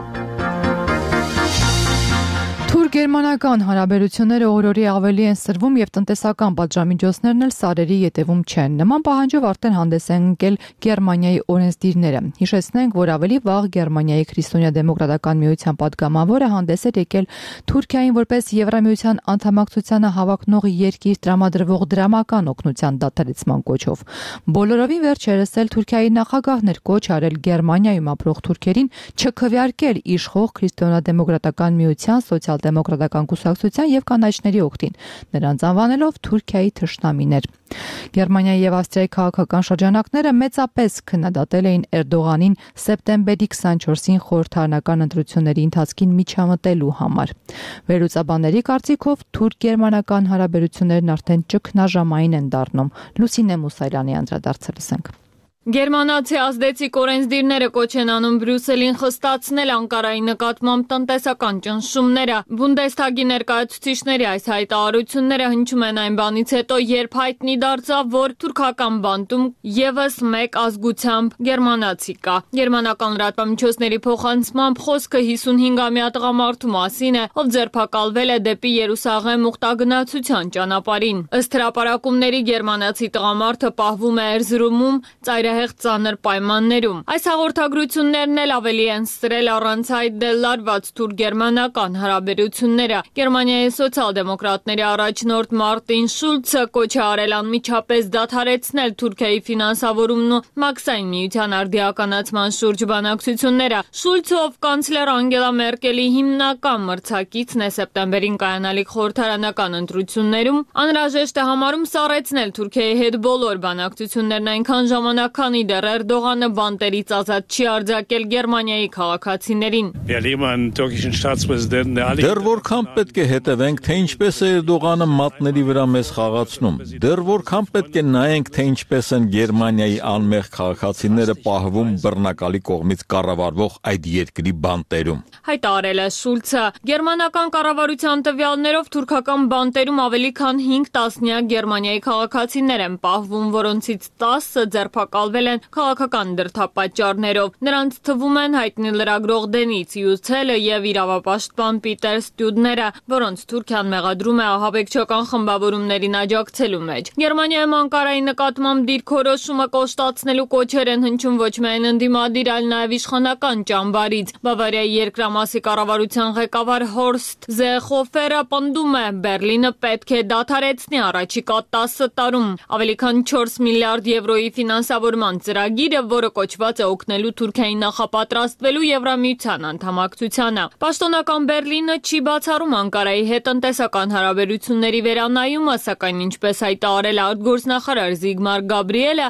Թուրք-գերմանական հարաբերությունները օրորի ավելի են սրվում եւ տնտեսական պատժամիջոցներն էլ սարերի ետևում չեն։ Նման պահանջով արդեն հանդես են եկել Գերմանիայի օրենսդիրները։ Հիշեցնենք, որ ավելի վաղ Գերմանիայի քրիստոնյա-դեմոկրատական միության падգամավորը հանդես էր եկել Թուրքիային որպես Եվրամիության անդամակցությանը հավակնող երկիր տրամադրվող դրամական օգնության դադարեցման կոչով։ Բոլորովին վերջերս էլ Թուրքիայի նախագահն էր կոչ արել Գերմանիայում ապրող թուրքերին չքվեարկել իշխող քրիստոնյա-դեմոկրատական միության սոցիալ դեմոկրատական կուսակցության եւ կանաչների օգտին, նրանց անվանելով Թուրքիայի թշնամիներ։ Գերմանիայի եւ Ավստրիայի քաղաքական շրջանակները մեծապես քննադատել էին Էրդողանին սեպտեմբերի քսանչորսին խորհրդարանական ընտրությունների ընթացքին միջամտելու համար։ Վերլուծաբանների կարծիքով թուրք-գերմանական հարաբերություններն արդեն ճգնաժամային են դառնում։ Լուսինե Մուսայլյանի անդրադարձը լսենք։ Գերմանացի ազդեցիկ օրենսդիրները կոչ են անում Բրյուսելին խստացնել Անկարայի նկատմամբ տնտեսական ճնշումները։ Բունդեսթագի ներկայացուցիչների այս հայտարարությունները հնչում են այն բանից հետո, երբ հայտնի դարձավ, որ թուրքական բանտում եւս մեկ ազգությամբ գերմանացի կա։ Գերմանական լրատվամիջոցների փոխանցմամբ խոսքը հիսունհինգամյա տղամարդու մասին է, ով ձերբակալվել է դեպի Երուսաղեմ ուխտագնացության ճանապարհին։ Ըստ հրապարակումների գերմանացի տղամարդը պահվում է Էրզրումում ծայր հեղ ծանր պայմաններում։ Այս հաղորդագրություններն էլ ավելի են սրել առանց այդ դելարված թուրք-գերմանական հարաբերությունները։ Գերմանիայի սոցիալ-դեմոկրատների առաջնորդ Մարտին Շուլցը կոչ է արել անմիջապես դադարեցնել Թուրքիայի ֆինանսավորումն ու մաքսային միության արդիականացման շուրջ բանակցությունները։ Շուլցը, ով կանցլեր Անգելա Մերկելի հիմնական մրցակիցն է սեպտեմբերին կայանալիք խորհրդարանական ընտրություններում, անհրաժեշտ է համարում սառեցնել Թուրքիայի հետ բոլոր բանակցություններն այնքան ժամանակ քանի դեռ Էրդողանը բանտերից ազատ չի արձակել Գերմանիայի քաղաքացիներին։ Դեռ որքան պետք է հետևենք, թե ինչպես է Էրդողանը մատների վրա մեզ խաղացնում։ Դեռ որքան պետք է նայենք, թե ինչպես են Գերմանիայի անմեղ քաղաքացիները պահվում բռնակալի կողմից կառավարվող այդ երկրի բանտերում։ Հայտարարել է Շուլցը։ Գերմանական կառավարության տվյալներով թուրքական բանտերում ավելի քան հինգ տասնյակ Գերմանիայի քաղաքացիներ են պահվում, որոնցից տասը ձերբակալվել են քաղաքական դրդապատճառներով։ Նրանց թվում են հայտնի լրագրող Դենից Յուցելը եւ իրավապաշտպան Պիտեր Ստյուդները, որոնց Թուրքիան մեղադրում է ահաբեկչական խմբավորումներին աջակցելու մեջ։ Գերմանիայում Անկարայի նկատմամբ դիրքորոշումը կոշտացնելու կոչեր են հնչում ոչ միայն ընդդիմադիր, այլ նաեւ իշխանական ճամբարից։ Բավարիայի երկրամասի կառավարության ղեկավար Հորստ Զեխոֆերը պնդում է, Բերլինը պետք է դադարեցնի առաջիկա տասը տարում ավելի քան չորս միլիարդ եվրոյի ֆինանսավորման ծրագիրը, որը կոչված է օգնելու Թուրքիային նախապատրաստվելու Եվրամիության անդամակցությանը։ Պաշտոնական Բերլինը չի բացառում Անկարայի հետ տնտեսական հարաբերությունների վերանայումը, սակայն ինչպես հայտարարել է արտգործնախարար Զիգմար Գաբրիելը,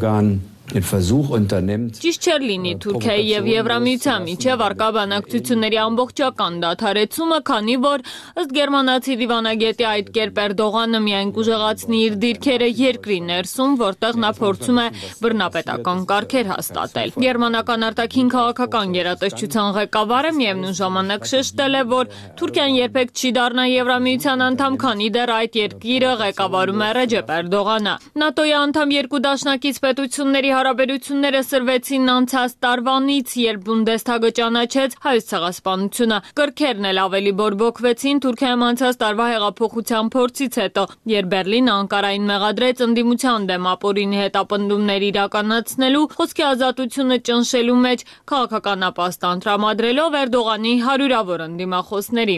ճիշտ չէր լինի Թուրքիայի եւ Եվրամիության միջև առկա բանակցությունների ամբողջական դադարեցումը, քանի որ ըստ գերմանացի դիվանագետի այդ կերպ Էրդողանը միայն կուժեղացնի իր դիրքերը երկրի ներսում, որտեղ նա փորձում է բռնապետական կարգեր հաստատել։ Գերմանական արտաքին քաղաքական գերատեսչության ղեկավարը միևնույն ժամանակ շեշտել է, որ Թուրքիան երբեք չի դառնա Եվրամիության անդամ, քանի դեռ այդ երկիրը ղեկավարում է Ռեջեփ Էրդողանը։ ՆԱՏՕ-ի անդամ երկու դաշնակից պետությունների հարաբերությունները սրվեցին անցած տարվանից, երբ Բունդեսթագը ճանաչեց Հայոց ցեղասպանությունը։ Կրքերն էլ ավելի բորբոքվեցին Թուրքիայում անցած տարվա հեղափոխության փորձից հետո, երբ Բերլինը Անկարային մեղադրեց ընդդիմության դեմ ապօրինի հետապնդումներ իրականացնելու, խոսքի ազատությունը ճնշելու մեջ քաղաքական ապաստան տրամադրելով Էրդողանի հարյուրավոր ընդդիմախոսների։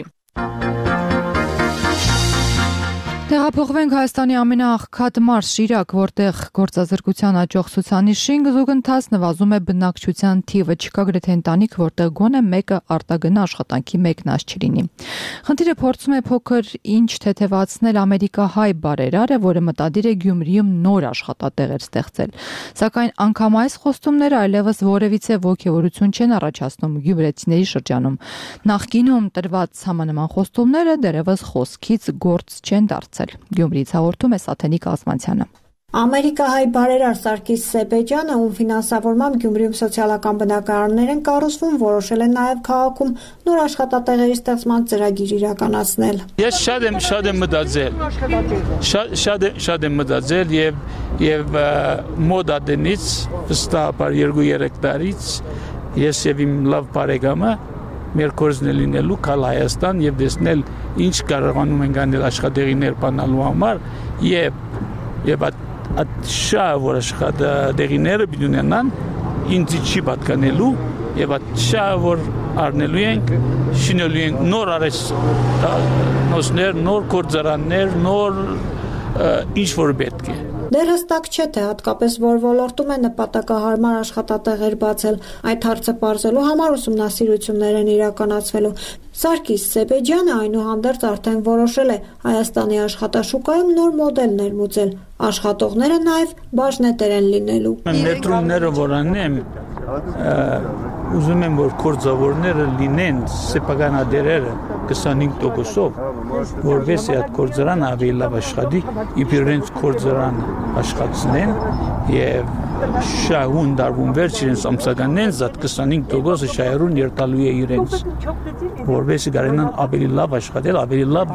Տեղափոխվենք Հայաստանի ամենաաղքատ մարզ Շիրակ, որտեղ գործազրկության աճող ցուցանիշին զուգընթաց նվազում է բնակչության թիվը, չկա գրեթե ընտանիք, որտեղ գոնե մեկը արտագնա աշխատանքի մեկնած չլինի։ Խնդիրը փորձում է փոքր ինչ թեթևացնել ամերիկահայ բարերարը, որը մտադիր է Գյումրիում նոր աշխատատեղեր ստեղծել։ Սակայն անգամ այս խոստումները այլևս որևիցե ոգևորություն չեն առաջացնում գյումրեցիների շրջանում։ Նախկինում տրված համանման խոստումները դեռևս խոսքից գործ չեն դարձել։ Գյումրիից հաղորդում է Սաթենիկ Ասմանցյանը։ Ամերիկահայ բարերար Սարգիս Սեբեջյանը, ում ֆինանսավորմամբ Գյումրիում սոցիալական բնակարաններ են կառուցվում, որոշել է նաև քաղաքում նոր աշխատատեղերի ստեղծման ծրագիր իրականացնել։ Ես շատ եմ շատ եմ մտածել։ Շատ շատ շատ եմ մտածել եւ եւ մոդադենից վստահաբար երկու երեք տարից ես եւ իմ լավ բարեկամը մեր կորզն է լինելու կալ Հայաստան եւ տեսնել ինչ կարողանում ենք անել աշխատեղիներ բանալու համար եւ եւ այդ շահը որ աշխատեղիները պիտի ունենան ինձ չի պատկանելու եւ այդ շահը որ առնելու ենք շինելու ենք նոր արհեստներ, նոր գործարաններ, նոր ինչ որ պետք է։ Դեռ հստակ չէ, թե հատկապես որ ոլորտում է նպատակահարմար աշխատատեղեր բացել, այդ հարցը պարզելու համար ուսումնասիրություններ են իրականացվելու։ Սարգիս Սեբեջյանը այնուհանդերձ արդեն որոշել է Հայաստանի աշխատաշուկայում նոր մոդել ներմուծել, աշխատողները նաև բաժնետեր են լինելու։ Ներդրումները որ անեմ, ուզում եմ որ գործավորները լինեն սեփականատերերը քսանհինգ տոկոսով, որովհետեւ այդ գործարանը ավելի լավ աշխատի, իրենց գործարանը աշխատացնեն եւ շահուն դարվում վերջ իրենց ամսականներն զատ քսանհինգ տոկոսը շահերուն երտալու է իրենց, որովհետեւ գարենան ավելի լավ աշխատել, ավելի լավ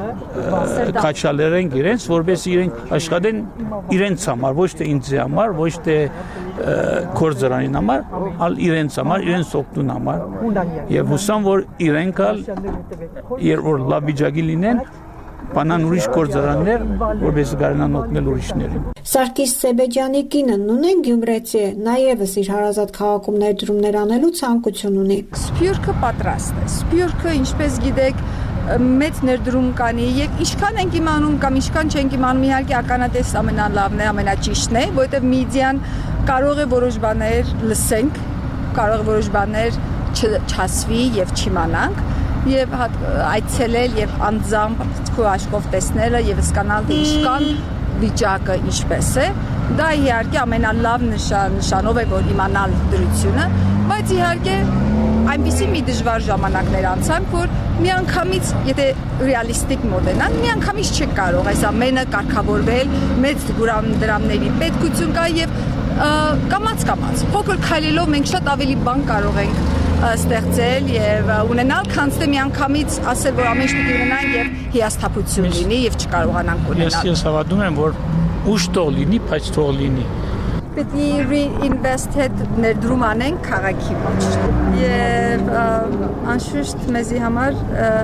քաչալերեն իրենց, որովհետեւ իրենք աշխատեն իրենց համար, ոչ թե ինձ համար, ոչ թե գործարանին համար, այլ իրենց համար, իրենց օգնուն համար եւ հուսամ որ իրենք ալ երբ որ լավ վիճակի լինեն բանան ուրիշ գործարաններ, որպես գարնան օգնել ուրիշներին։ Սարգիս Սեբեջյանի կինը Նունեն Գյումրեցի է, նա եւս իր հարազատ քաղաքում ներդրումներ անելու ցանկություն ունի։ Սփյուռքը պատրաստ է։ Սփյուռքը, ինչպես գիտեք, մեծ ներդրում կանի եւ ինչքան ենք իմանում կամ ինչքան չենք իմանում, իհարկե ականատես ամենալավն է, ամենաճիշտն է, որովհետեւ մեդիան կարող է որոշ բաներ լսենք, կարող է որոշ բաներ չհասվի եւ չիմանանք եւ այցելել եւ անձամբ քո աշխով տեսնելը եւ հասկանալ թե ինչքան վիճակը ինչպես է, դա իհարկե ամենալավ նշան, նշանով է որ իմանալ դրությունը, բայց իհարկե այնպիսի մի դժվար ժամանակներ անցանք, որ միանգամից, եթե ռեալիստիկ մոտենանք, միանգամից չեք կարող այս ամենը կարգավորվել, մեծ դրամների պետքություն կա եւ կամաց-կամաց, փոքր քայլելով մենք շատ ավելի բան կարող ենք ստեղծել եւ ունենալ, քան թե միանգամից ասել, որ ամեն ինչ պիտի ունենանք եւ հիասթափություն լինի եւ չկարողանանք ունենալ։ Ես հավատում եմ, որ ուշ թող լինի, բայց թող լինի։ Պետք է reinvest-ed ներդրում անենք քաղաքի մեջ։ Եվ անշուշտ մեզի համար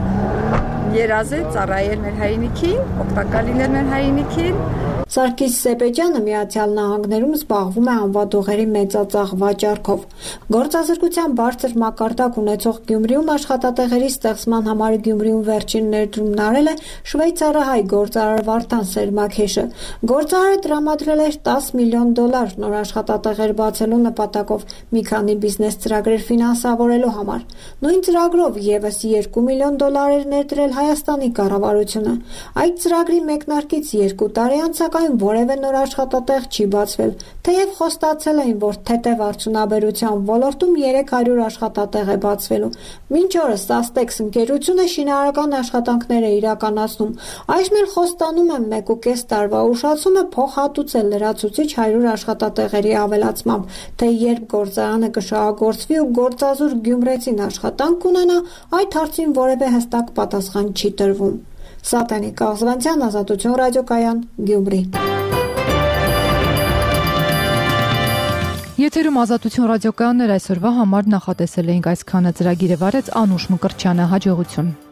երազ է ծառայել մեր հայրենիքին, օգտակար լինել մեր հայրենիքին։ Սարգիս Սեբեջյանը Միացյալ Նահանգներում զբաղվում է անվադողերի մեծածախ վաճառքով։ Գործազրկության բարձր մակարդակ ունեցող Գյումրիում աշխատատեղերի ստեղծման համար Գյումրիում վերջին ներդրումն արել է շվեյցարահայ գործարար Վարդան Սերմաքեշը։ Գործարարը տրամադրել էր տասը միլիոն դոլար նոր աշխատատեղեր բացելու նպատակով մի քանի բիզնես ծրագրեր ֆինանսավորելու համար։ Նույն ծրագրով եւս երկու միլիոն դոլար էր ներդրել Հայաստանի կառավարությունը։ Այդ ծրագրի մեկնարկից երկու տարի անց որևէ նոր աշխատատեղ չի բացվել, թեև խոստացել էին, որ թեթև արդյունաբերության ոլորտում երեք հարյուր աշխատատեղ է բացվելու։ Մինչ օրս Sastex ընկերությունը շինարարական աշխատանքներ է իրականացնում։ Այժմ էլ խոստանում են մեկ ու կես տարվա ուշացումը փոխհատուցել լրացուցիչ հարյուր աշխատատեղերի ավելացմամբ, թե երբ գործարանը կշահագործվի ու գործազուրկ գյումրեցին աշխատանք կունենա, այդ հարցին որևէ հստակ պատասխան չի տրվում։ Սատենիկ Կաղզվանցյան, Ազատություն ռադիոկայան, Գյումրի։ Եթերում Ազատություն ռադիոկայաններ այսօրվա համար նախատեսել էինք այսքանը, ծրագիրը վարեց Անուշ Մկրտչյանը, հաջողություն։